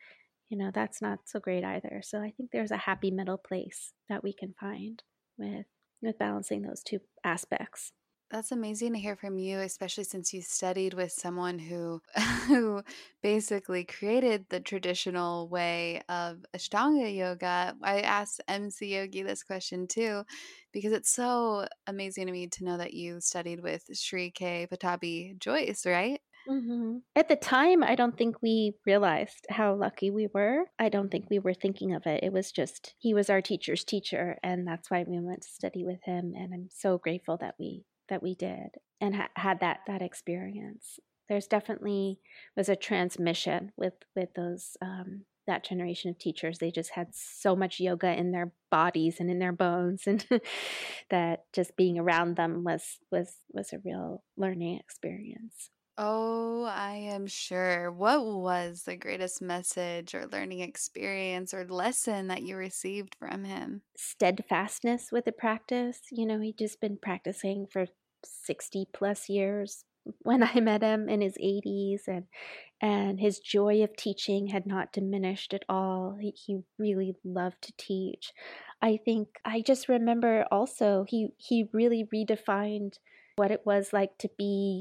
that's not so great either. So I think there's a happy middle place that we can find with balancing those two aspects. That's amazing to hear from you, especially since you studied with someone who who basically created the traditional way of Ashtanga yoga. I asked MC Yogi this question too, because it's so amazing to me to know that you studied with Sri K. Patabi Joyce, right? At the time, I don't think we realized how lucky we were. I don't think we were thinking of it. It was just, he was our teacher's teacher, and that's why we went to study with him. And I'm so grateful that we did and had that experience. There's definitely was a transmission with those that generation of teachers. They just had so much yoga in their bodies and in their bones, and that just being around them was a real learning experience. Oh, I am sure. What was the greatest message or learning experience or lesson that you received from him? Steadfastness with the practice. He'd just been practicing for 60 plus years when I met him in his 80s, and his joy of teaching had not diminished at all. He really loved to teach. I think I just remember also he really redefined what it was like to be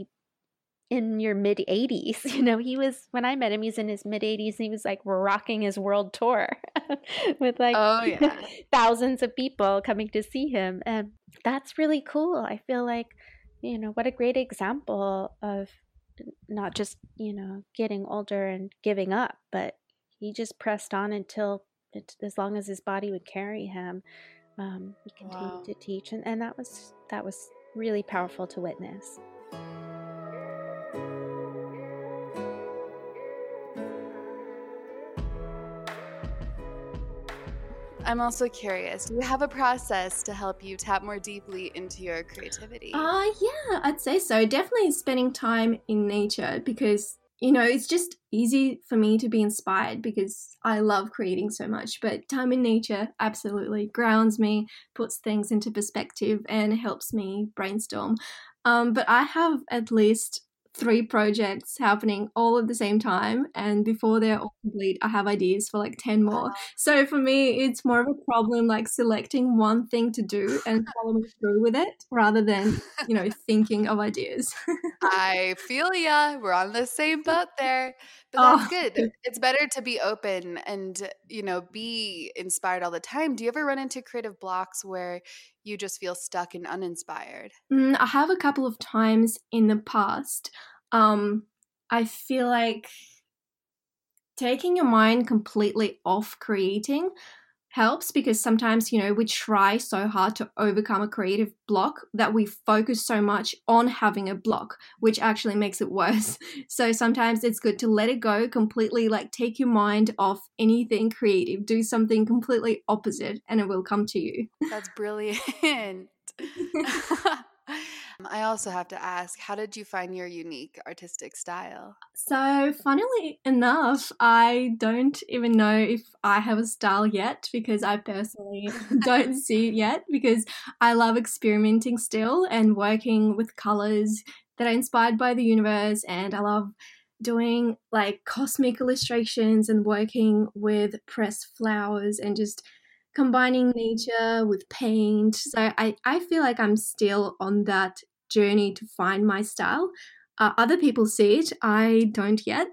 in your mid 80s. He was, when I met him, he's in his mid 80s, and he was like rocking his world tour with like Oh, yeah. thousands of people coming to see him. And that's really cool. I feel like, what a great example of not just, getting older and giving up, but he just pressed on until as long as his body would carry him. He continued Wow. to teach. And that was really powerful to witness. I'm also curious, do you have a process to help you tap more deeply into your creativity? Yeah, I'd say so. Definitely spending time in nature, because, it's just easy for me to be inspired because I love creating so much. But time in nature absolutely grounds me, puts things into perspective, and helps me brainstorm. But I have at least 3 projects happening all at the same time, and before they're all complete, I have ideas for like 10 more. So for me, it's more of a problem like selecting one thing to do and following through with it rather than, thinking of ideas. I feel ya. We're on the same boat there. But that's Oh, good. It's better to be open and, be inspired all the time. Do you ever run into creative blocks where you just feel stuck and uninspired? I have a couple of times in the past. I feel like taking your mind completely off creating helps because sometimes, we try so hard to overcome a creative block that we focus so much on having a block, which actually makes it worse. So sometimes it's good to let it go completely, like take your mind off anything creative, do something completely opposite, and it will come to you. That's brilliant. I also have to ask, how did you find your unique artistic style? So, funnily enough, I don't even know if I have a style yet because I personally don't see it yet because I love experimenting still and working with colors that are inspired by the universe, and I love doing like cosmic illustrations and working with pressed flowers and just combining nature with paint. So I feel like I'm still on that journey to find my style. Other people see it. I don't yet.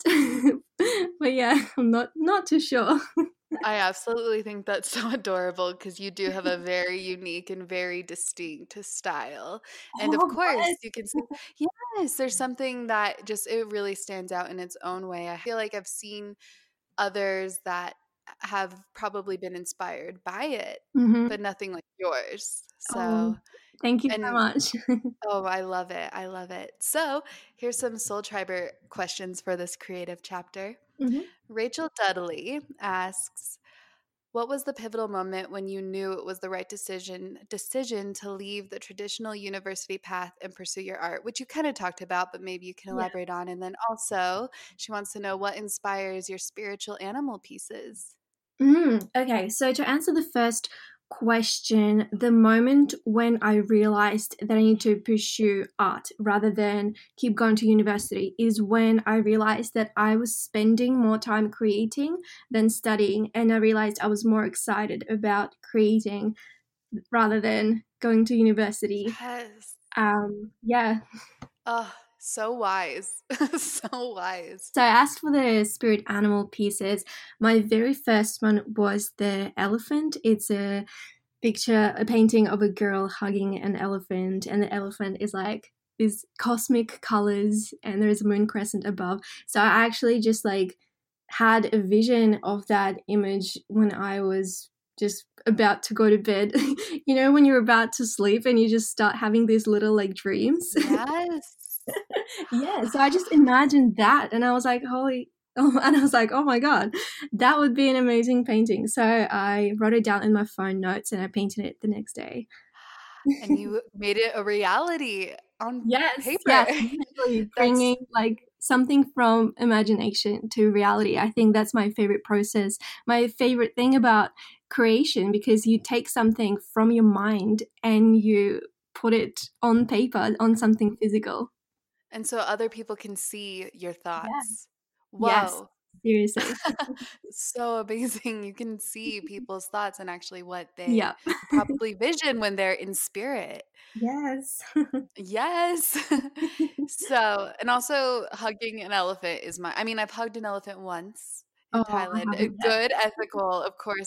But yeah, I'm not too sure. I absolutely think that's so adorable because you do have a very unique and very distinct style. And of Oh, course, what? you can see, yes, there's something that just, it really stands out in its own way. I feel like I've seen others that have probably been inspired by it, Mm-hmm. but nothing like yours. Oh, So, thank you so and much. oh, I love it. I love it. So, here's some Soul Triber questions for this creative chapter. Mhm. Rachel Dudley asks, what was the pivotal moment when you knew it was the right decision to leave the traditional university path and pursue your art, which you kind of talked about, but maybe you can Yeah. elaborate on. And then also, she wants to know what inspires your spiritual animal pieces. Okay, so to answer the first question, the moment when I realized that I need to pursue art rather than keep going to university is when I realized that I was spending more time creating than studying, and I realized I was more excited about creating rather than going to university. Yes. Yeah. Oh, so wise. So wise. So I asked for the spirit animal pieces. My very first one was the elephant. It's a painting of a girl hugging an elephant, and the elephant is like these cosmic colors, and there's a moon crescent above. So I actually just like had a vision of that image when I was just about to go to bed. When you're about to sleep and you just start having these little like dreams. Yes. Yeah, so I just imagined that, and I was like, oh my god, that would be an amazing painting. So I wrote it down in my phone notes and I painted it the next day. And you made it a reality on Yes, paper. actually That's bringing like something from imagination to reality. I think that's my favorite process, my favorite thing about creation, because you take something from your mind and you put it on paper, on something physical. and so other people can see your Yeah. thoughts. Yes, Whoa. seriously. So amazing. You can see people's thoughts and actually what they Yeah. probably vision when they're in spirit. Yes. Yes. So, and also hugging an elephant is I've hugged an elephant once in Oh, I Thailand. A haven't yet. good, ethical, of course,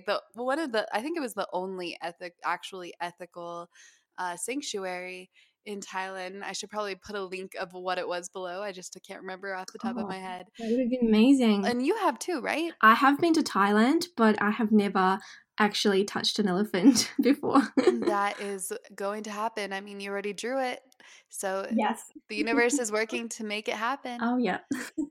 I think it was the only actually ethical sanctuary in Thailand. I should probably put a link of what it was below. I just can't remember off the top of Oh, my head. that would have been amazing. And you have too, right? I have been to Thailand, but I have never actually touched an elephant before. That is going to happen. I mean, you already drew it. So Yes. the universe is working to make it happen. Oh, yeah.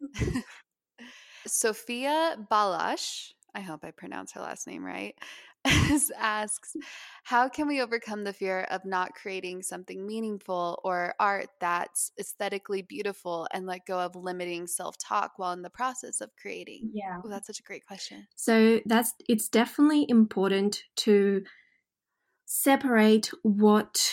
Sophia Balash, I hope I pronounced her last name right, asks, how can we overcome the fear of not creating something meaningful or art that's aesthetically beautiful and let go of limiting self-talk while in the process of creating? Yeah. Oh, that's such a great question. So it's definitely important to separate what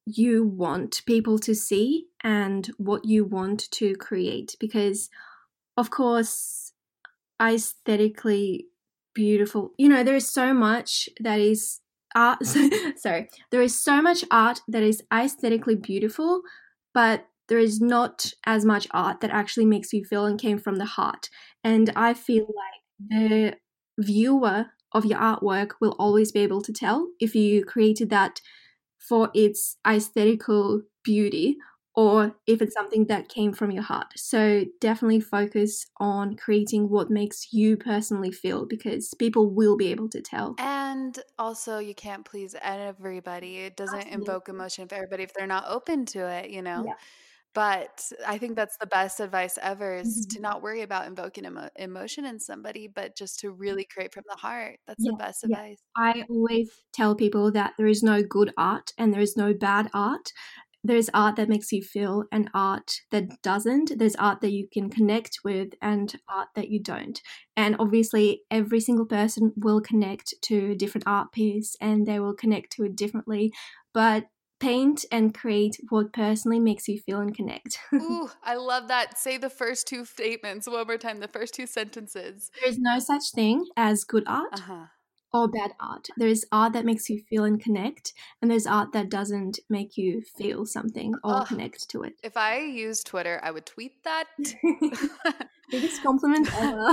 you want people to see and what you want to create, because of course aesthetically beautiful, there is so much that is art sorry, there is so much art that is aesthetically beautiful, but there is not as much art that actually makes you feel and came from the heart. And I feel like the viewer of your artwork will always be able to tell if you created that for its aesthetical beauty or if it's something that came from your heart. So definitely focus on creating what makes you personally feel, because people will be able to tell. And also, you can't please everybody. It doesn't Absolutely. invoke emotion for everybody if they're not open to it, Yeah. But I think that's the best advice ever, is Mhm. to not worry about invoking emotion in somebody, but just to really create from the heart. That's the Yeah, best yeah. advice. I always tell people that there is no good art and there is no bad art. There's art that makes you feel and art that doesn't. There's art that you can connect with and art that you don't. And obviously, every single person will connect to a different art piece and they will connect to it differently. But paint and create what personally makes you feel and connect. Ooh, I love that. Say the first two statements one more time, the first two sentences. There is no such thing as good art Uh-huh. or bad art. There's art that makes you feel and connect, and there's art that doesn't make you feel something or Oh, connect to it. if I used Twitter, I would tweet that. Biggest compliment ever.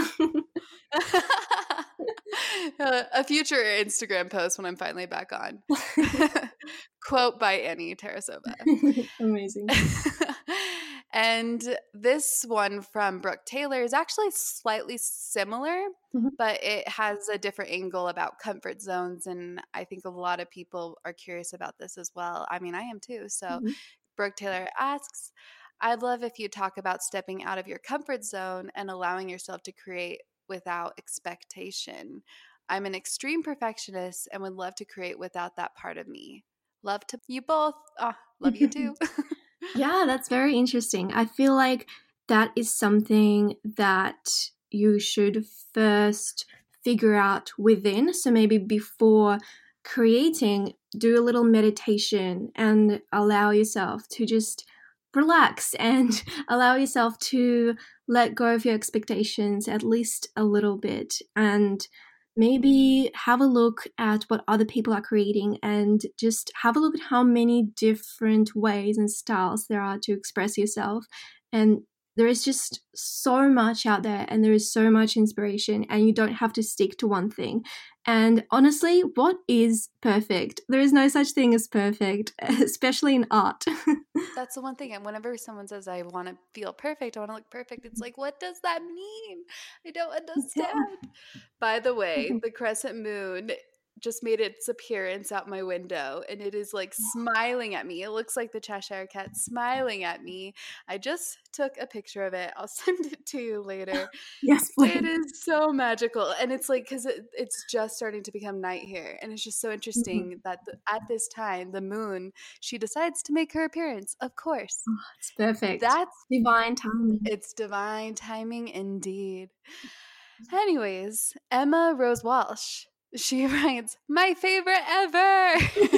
A future Instagram post when I'm finally back on. Quote by Annie Tarasova. Amazing. And this one from Brooke Taylor is actually slightly similar, Mhm. but it has a different angle about comfort zones. And I think a lot of people are curious about this as well. I mean, I am too. So Mhm. Brooke Taylor asks, I'd love if you talk about stepping out of your comfort zone and allowing yourself to create without expectation. I'm an extreme perfectionist and would love to create without that part of me. Love to you both. Love you too. Yeah, that's very interesting. I feel like that is something that you should first figure out within. So maybe before creating, do a little meditation and allow yourself to just relax and allow yourself to let go of your expectations at least a little bit, and maybe have a look at what other people are creating and just have a look at how many different ways and styles there are to express yourself. And there is just so much out there and there is so much inspiration, and you don't have to stick to one thing. And honestly, what is perfect? There is no such thing as perfect, especially in art. That's the one thing. And whenever someone says, I want to feel perfect, I want to look perfect, it's like, what does that mean? I don't understand. By the way, the crescent moon just made its appearance out my window and it is like smiling at me. It looks like the Cheshire Cat smiling at me. I just took a picture of it. I'll send it to you later. Yes, It please. is so magical. And it's like, because it's just starting to become night here. And it's just so interesting that at this time, the moon, she decides to make her appearance. Of course. Oh, it's perfect. That's Divine timing. it's divine timing indeed. Anyways, Emma Rose Walsh. She writes, my favorite ever!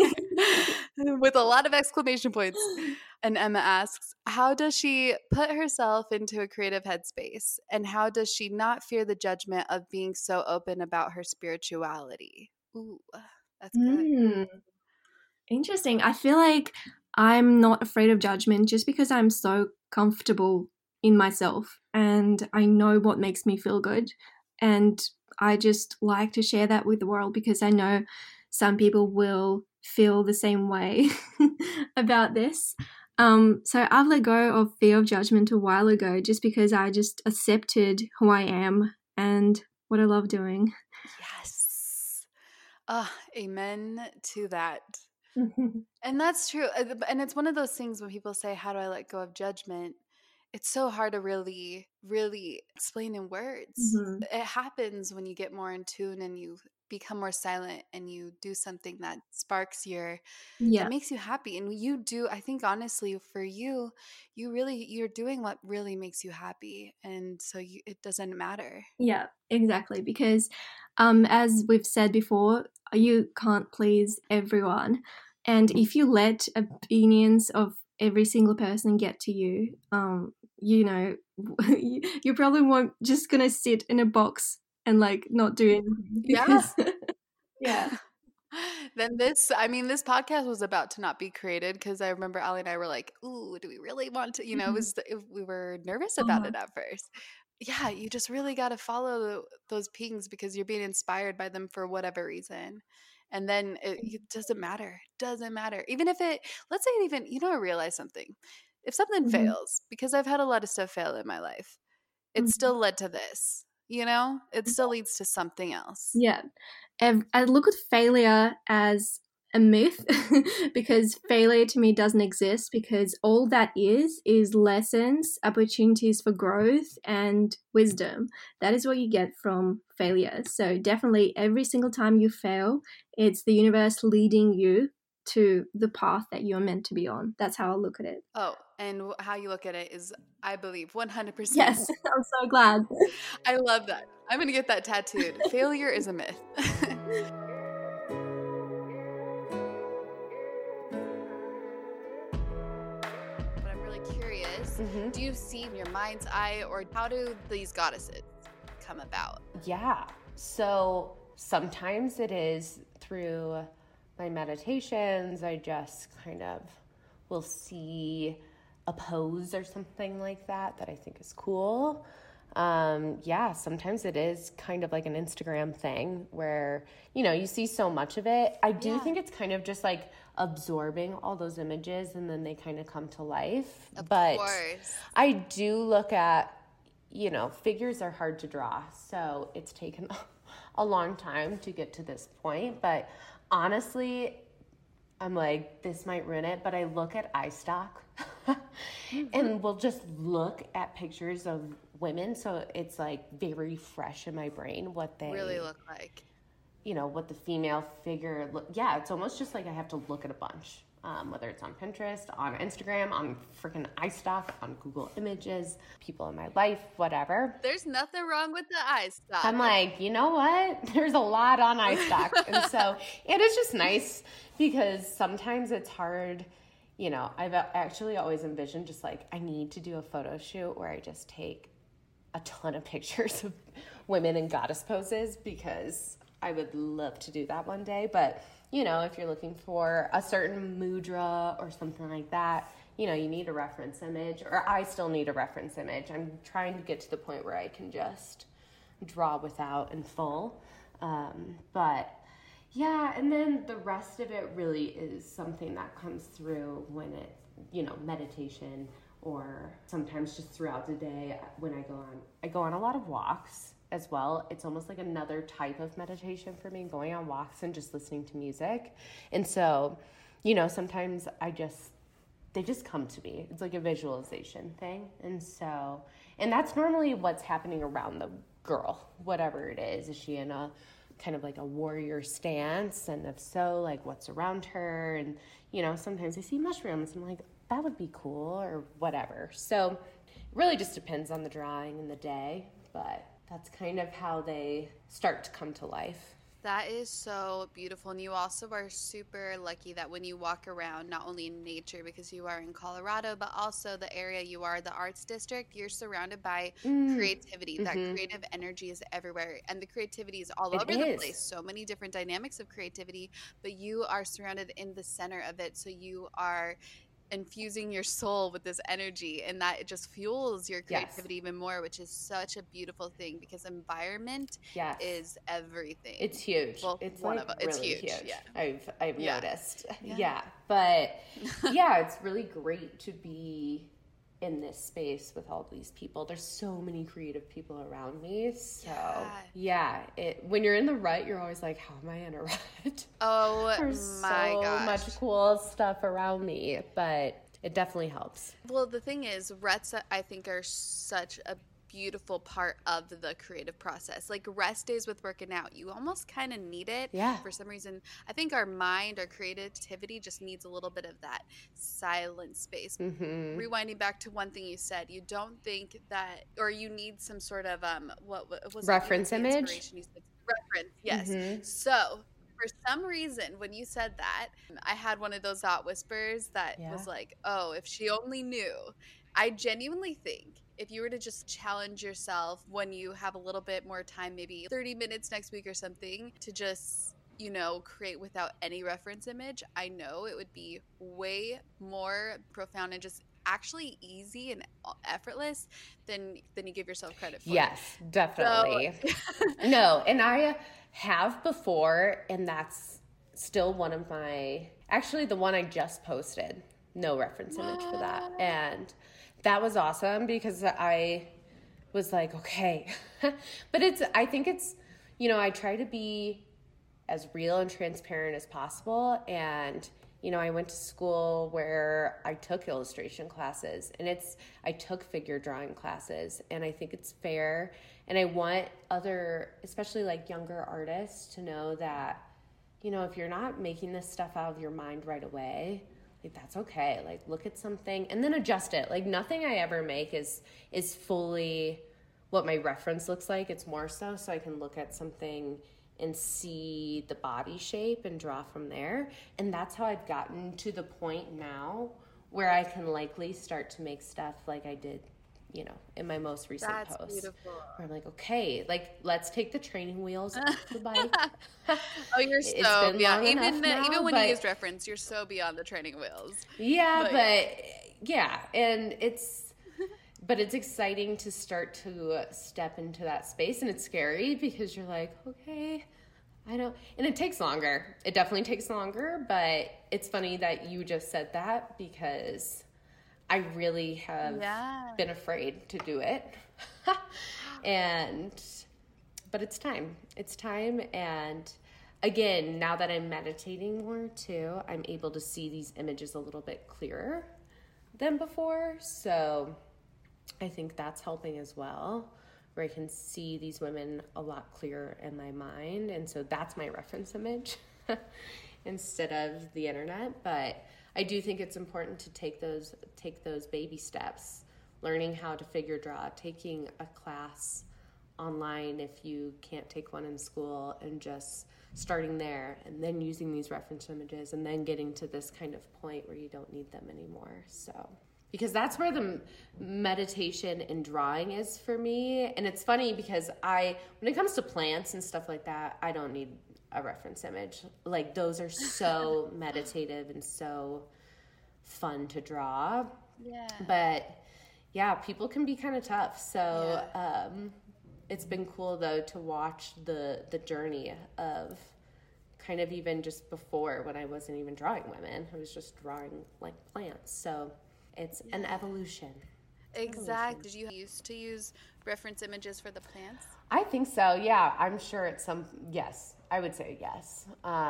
With a lot of exclamation points. And Emma asks, how does she put herself into a creative headspace? And how does she not fear the judgment of being so open about her spirituality? Ooh, that's good. Interesting. I feel like I'm not afraid of judgment just because I'm so comfortable in myself and I know what makes me feel good. And I just like to share that with the world because I know some people will feel the same way about this. So I've let go of fear of judgment a while ago just because I just accepted who I am and what I love doing. Yes. Amen to that. And that's true. And it's one of those things when people say, how do I let go of judgment? It's so hard to really, really explain in words. Mhm. It happens when you get more in tune and you become more silent and you do something that sparks that Yeah. makes you happy. And you do, I think honestly, for you, you're doing what really makes you happy. And so it doesn't matter. Yeah, exactly. Because as we've said before, you can't please everyone. And if you let opinions of every single person get to you, you know, you probably won't just gonna sit in a box and like not do anything. Because, yeah. Then this podcast was about to not be created because I remember Ali and I were like, ooh, do we really want to? We were nervous about it at first. Yeah, you just really got to follow those pings because you're being inspired by them for whatever reason. And then it doesn't matter. Doesn't matter. Even if let's say it even, I realized something. If something fails, because I've had a lot of stuff fail in my life, it still led to this, it still leads to something else. Yeah. I look at failure as a myth because failure to me doesn't exist, because all that is lessons, opportunities for growth and wisdom. That is what you get from failure. So definitely every single time you fail, it's the universe leading you to the path that you're meant to be on. That's how I look at it. Oh, and how you look at it is, I believe, 100%. Yes, I'm so glad. I love that. I'm going to get that tattooed. Failure is a myth. But I'm really curious, do you see in your mind's eye, or how do these goddesses come about? Yeah. So sometimes it is through my meditations. I just kind of will see a pose or something like that I think is cool. Sometimes it is kind of like an Instagram thing where, you see so much of it. I do think it's kind of just like absorbing all those images and then they kind of come to life. Of but course. I do look at, figures are hard to draw. So it's taken a long time to get to this point. But honestly, I'm like, this might ruin it, but I look at iStock and we'll just look at pictures of women. So it's like very fresh in my brain what they really look like. What the female figure yeah, it's almost just like I have to look at a bunch. Whether it's on Pinterest, on Instagram, on freaking iStock, on Google Images, people in my life, whatever. There's nothing wrong with the iStock. I'm like, you know what? There's a lot on iStock. And so it is just nice because sometimes it's hard. I've actually always envisioned just like I need to do a photo shoot where I just take a ton of pictures of women in goddess poses because I would love to do that one day. But if you're looking for a certain mudra or something like that, you need a reference image, or I still need a reference image. I'm trying to get to the point where I can just draw without in full. But yeah, and then the rest of it really is something that comes through when it, meditation, or sometimes just throughout the day when I go on a lot of walks as well. It's almost like another type of meditation for me, going on walks and just listening to music. And so, sometimes they just come to me. It's like a visualization thing. And that's normally what's happening around the girl, whatever it is. Is she in a kind of like a warrior stance? And if so, like what's around her? And, sometimes I see mushrooms. I'm like, that would be cool or whatever. So it really just depends on the drawing and the day, but that's kind of how they start to come to life. That is so beautiful. And you also are super lucky that when you walk around, not only in nature because you are in Colorado, but also the area you are, the arts district, you're surrounded by creativity. That creative energy is everywhere. And the creativity is all over the place. So many different dynamics of creativity, but you are surrounded in the center of it. So you are infusing your soul with this energy, and that it just fuels your creativity even more, which is such a beautiful thing because environment is everything. It's huge. Well, it's one like of them. It's really huge. Yeah. I've noticed. But it's really great to be in this space with all these people. There's so many creative people around me. So when you're in the rut, you're always like, how am I in a rut? Oh, There's my so gosh. much cool stuff around me, but it definitely helps. Well, the thing is, ruts, I think, are such a beautiful part of the creative process. Like rest days with working out, you almost kind of need it. Yeah. For some reason, I think our mind, our creativity just needs a little bit of that silent space. Rewinding back to one thing you said, you don't think that, or you need some sort of what was reference image? You said reference, yes. So for some reason, when you said that, I had one of those thought whispers that was like, oh, if she only knew. I genuinely think if you were to just challenge yourself when you have a little bit more time, maybe 30 minutes next week or something, to just, you know, create without any reference image, I know it would be way more profound and just actually easy and effortless than you give yourself credit for. Yes, definitely. So. No, and I have before, and that's still one of my, actually the one I just posted, no reference image for that. And that was awesome because I was like, okay. But I think it's, you know, I try to be as real and transparent as possible. And, you know, I went to school where I took illustration classes and I took figure drawing classes, and I think it's fair. And I want other, especially like younger artists, to know that, you know, if you're not making this stuff out of your mind right away, like, that's okay. Like, look at something and then adjust it. Like, nothing I ever make is fully what my reference looks like. It's more so I can look at something and see the body shape and draw from there. And that's how I've gotten to the point now where I can likely start to make stuff like I did, you know, in my most recent post. That's beautiful. Where I'm like, okay, like, let's take the training wheels off the bike. Oh, you're so beyond. Even when you use reference, you're so beyond the training wheels. Yeah, but yeah, and but it's exciting to start to step into that space, and it's scary because you're like, okay, and it takes longer. It definitely takes longer, but it's funny that you just said that because I really have been afraid to do it. But it's time. It's time. And again, now that I'm meditating more too, I'm able to see these images a little bit clearer than before. So I think that's helping as well, where I can see these women a lot clearer in my mind. And so that's my reference image instead of the internet. But I do think it's important to take those baby steps, learning how to figure draw, taking a class online if you can't take one in school, and just starting there and then using these reference images and then getting to this kind of point where you don't need them anymore. So, because that's where the meditation and drawing is for me. And it's funny because when it comes to plants and stuff like that, I don't need a reference image. Like, those are so meditative and so fun to draw. Yeah. But yeah, people can be kind of tough. So it's been cool though to watch the journey of kind of even just before, when I wasn't even drawing women, I was just drawing like plants. So it's an evolution. Exactly. Did you used to use reference images for the plants? I think so. Yeah, I'm sure yes, I would say yes.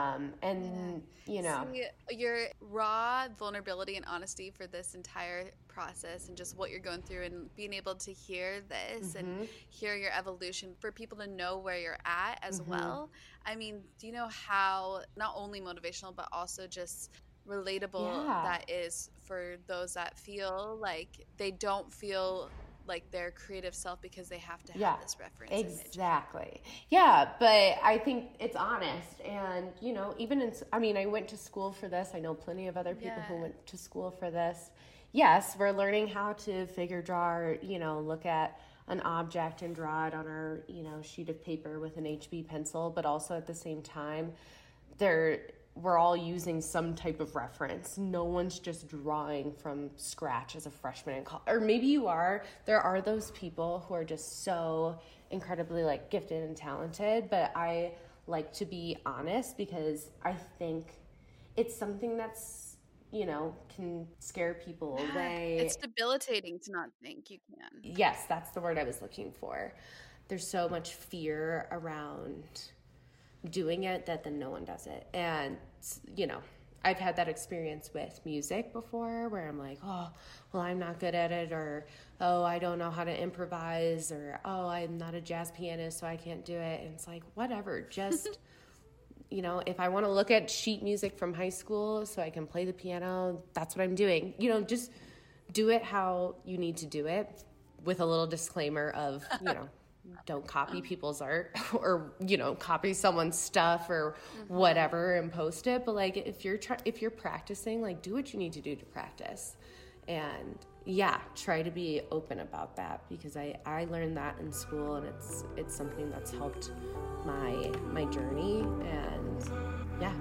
You know, see, your raw vulnerability and honesty for this entire process and just what you're going through, and being able to hear this and hear your evolution, for people to know where you're at as well. I mean, do you know how not only motivational but also just relatable that is for those that feel like they don't feel like their creative self because they have to have this reference image. Exactly. Yeah, but I think it's honest. And, you know, even I went to school for this. I know plenty of other people who went to school for this. Yes, we're learning how to figure draw, or, you know, look at an object and draw it on our, you know, sheet of paper with an HB pencil, but also at the same time, we're all using some type of reference. No one's just drawing from scratch as a freshman in college. Or maybe you are. There are those people who are just so incredibly like gifted and talented, but I like to be honest because I think it's something that's, you know, can scare people away. It's debilitating to not think you can. Yes, that's the word I was looking for. There's so much fear around doing it that then no one does it. And, you know, I've had that experience with music before where I'm like, oh, well, I'm not good at it, or, oh, I don't know how to improvise, or, oh, I'm not a jazz pianist, so I can't do it. And it's like, whatever, just, you know, if I want to look at sheet music from high school so I can play the piano, that's what I'm doing. You know, just do it how you need to do it, with a little disclaimer of, you know, don't copy people's art or, copy someone's stuff or whatever and post it. But like, if you're practicing, like, do what you need to do to practice. And yeah, try to be open about that, because I learned that in school, and it's something that's helped my journey. And yeah.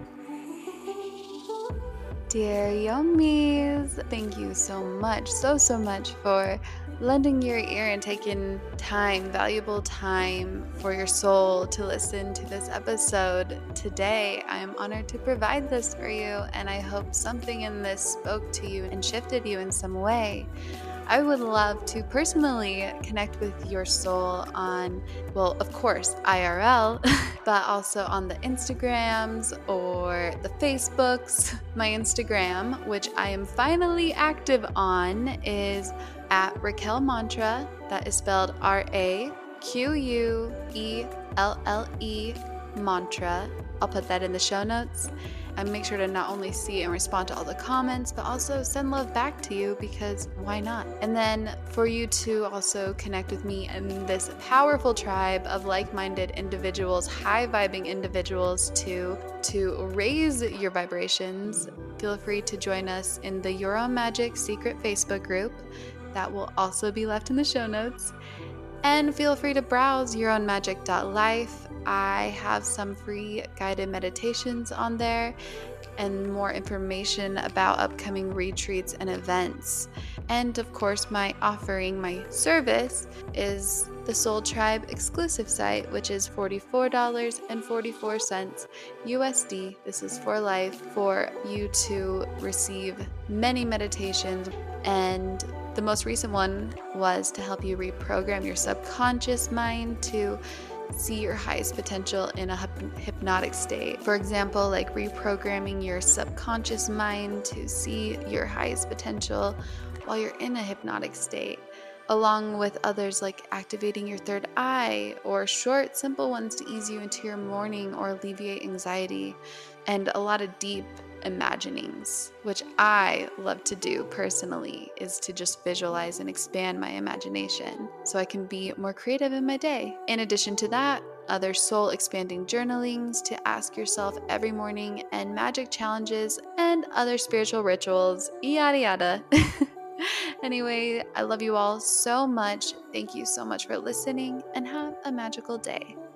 Dear Yummies, thank you so much for lending your ear and taking time, valuable time for your soul to listen to this episode today. I am honored to provide this for you, and I hope something in this spoke to you and shifted you in some way. I would love to personally connect with your soul on, well, of course, IRL, but also on the Instagrams or the Facebooks. My Instagram, which I am finally active on, is at Raquel Mantra. That is spelled RAQUELLE Mantra. I'll put that in the show notes. And make sure to not only see and respond to all the comments, but also send love back to you, because why not? And then for you to also connect with me and this powerful tribe of like-minded individuals, high-vibing individuals to raise your vibrations, feel free to join us in the Your Own Magic secret Facebook group. That will also be left in the show notes. And feel free to browse yourownmagic.life. I have some free guided meditations on there and more information about upcoming retreats and events. And of course, my service is the Soul Tribe exclusive site, which is $44.44 USD. This is for life, for you to receive many meditations. And the most recent one was to help you reprogram your subconscious mind to see your highest potential in a hypnotic state. For example, like reprogramming your subconscious mind to see your highest potential while you're in a hypnotic state, along with others like activating your third eye, or short, simple ones to ease you into your morning or alleviate anxiety, and a lot of deep imaginings, which I love to do personally, is to just visualize and expand my imagination so I can be more creative in my day. In addition to that, other soul expanding journalings to ask yourself every morning, and magic challenges and other spiritual rituals, yada yada. Anyway, I love you all so much. Thank you so much for listening, and have a magical day.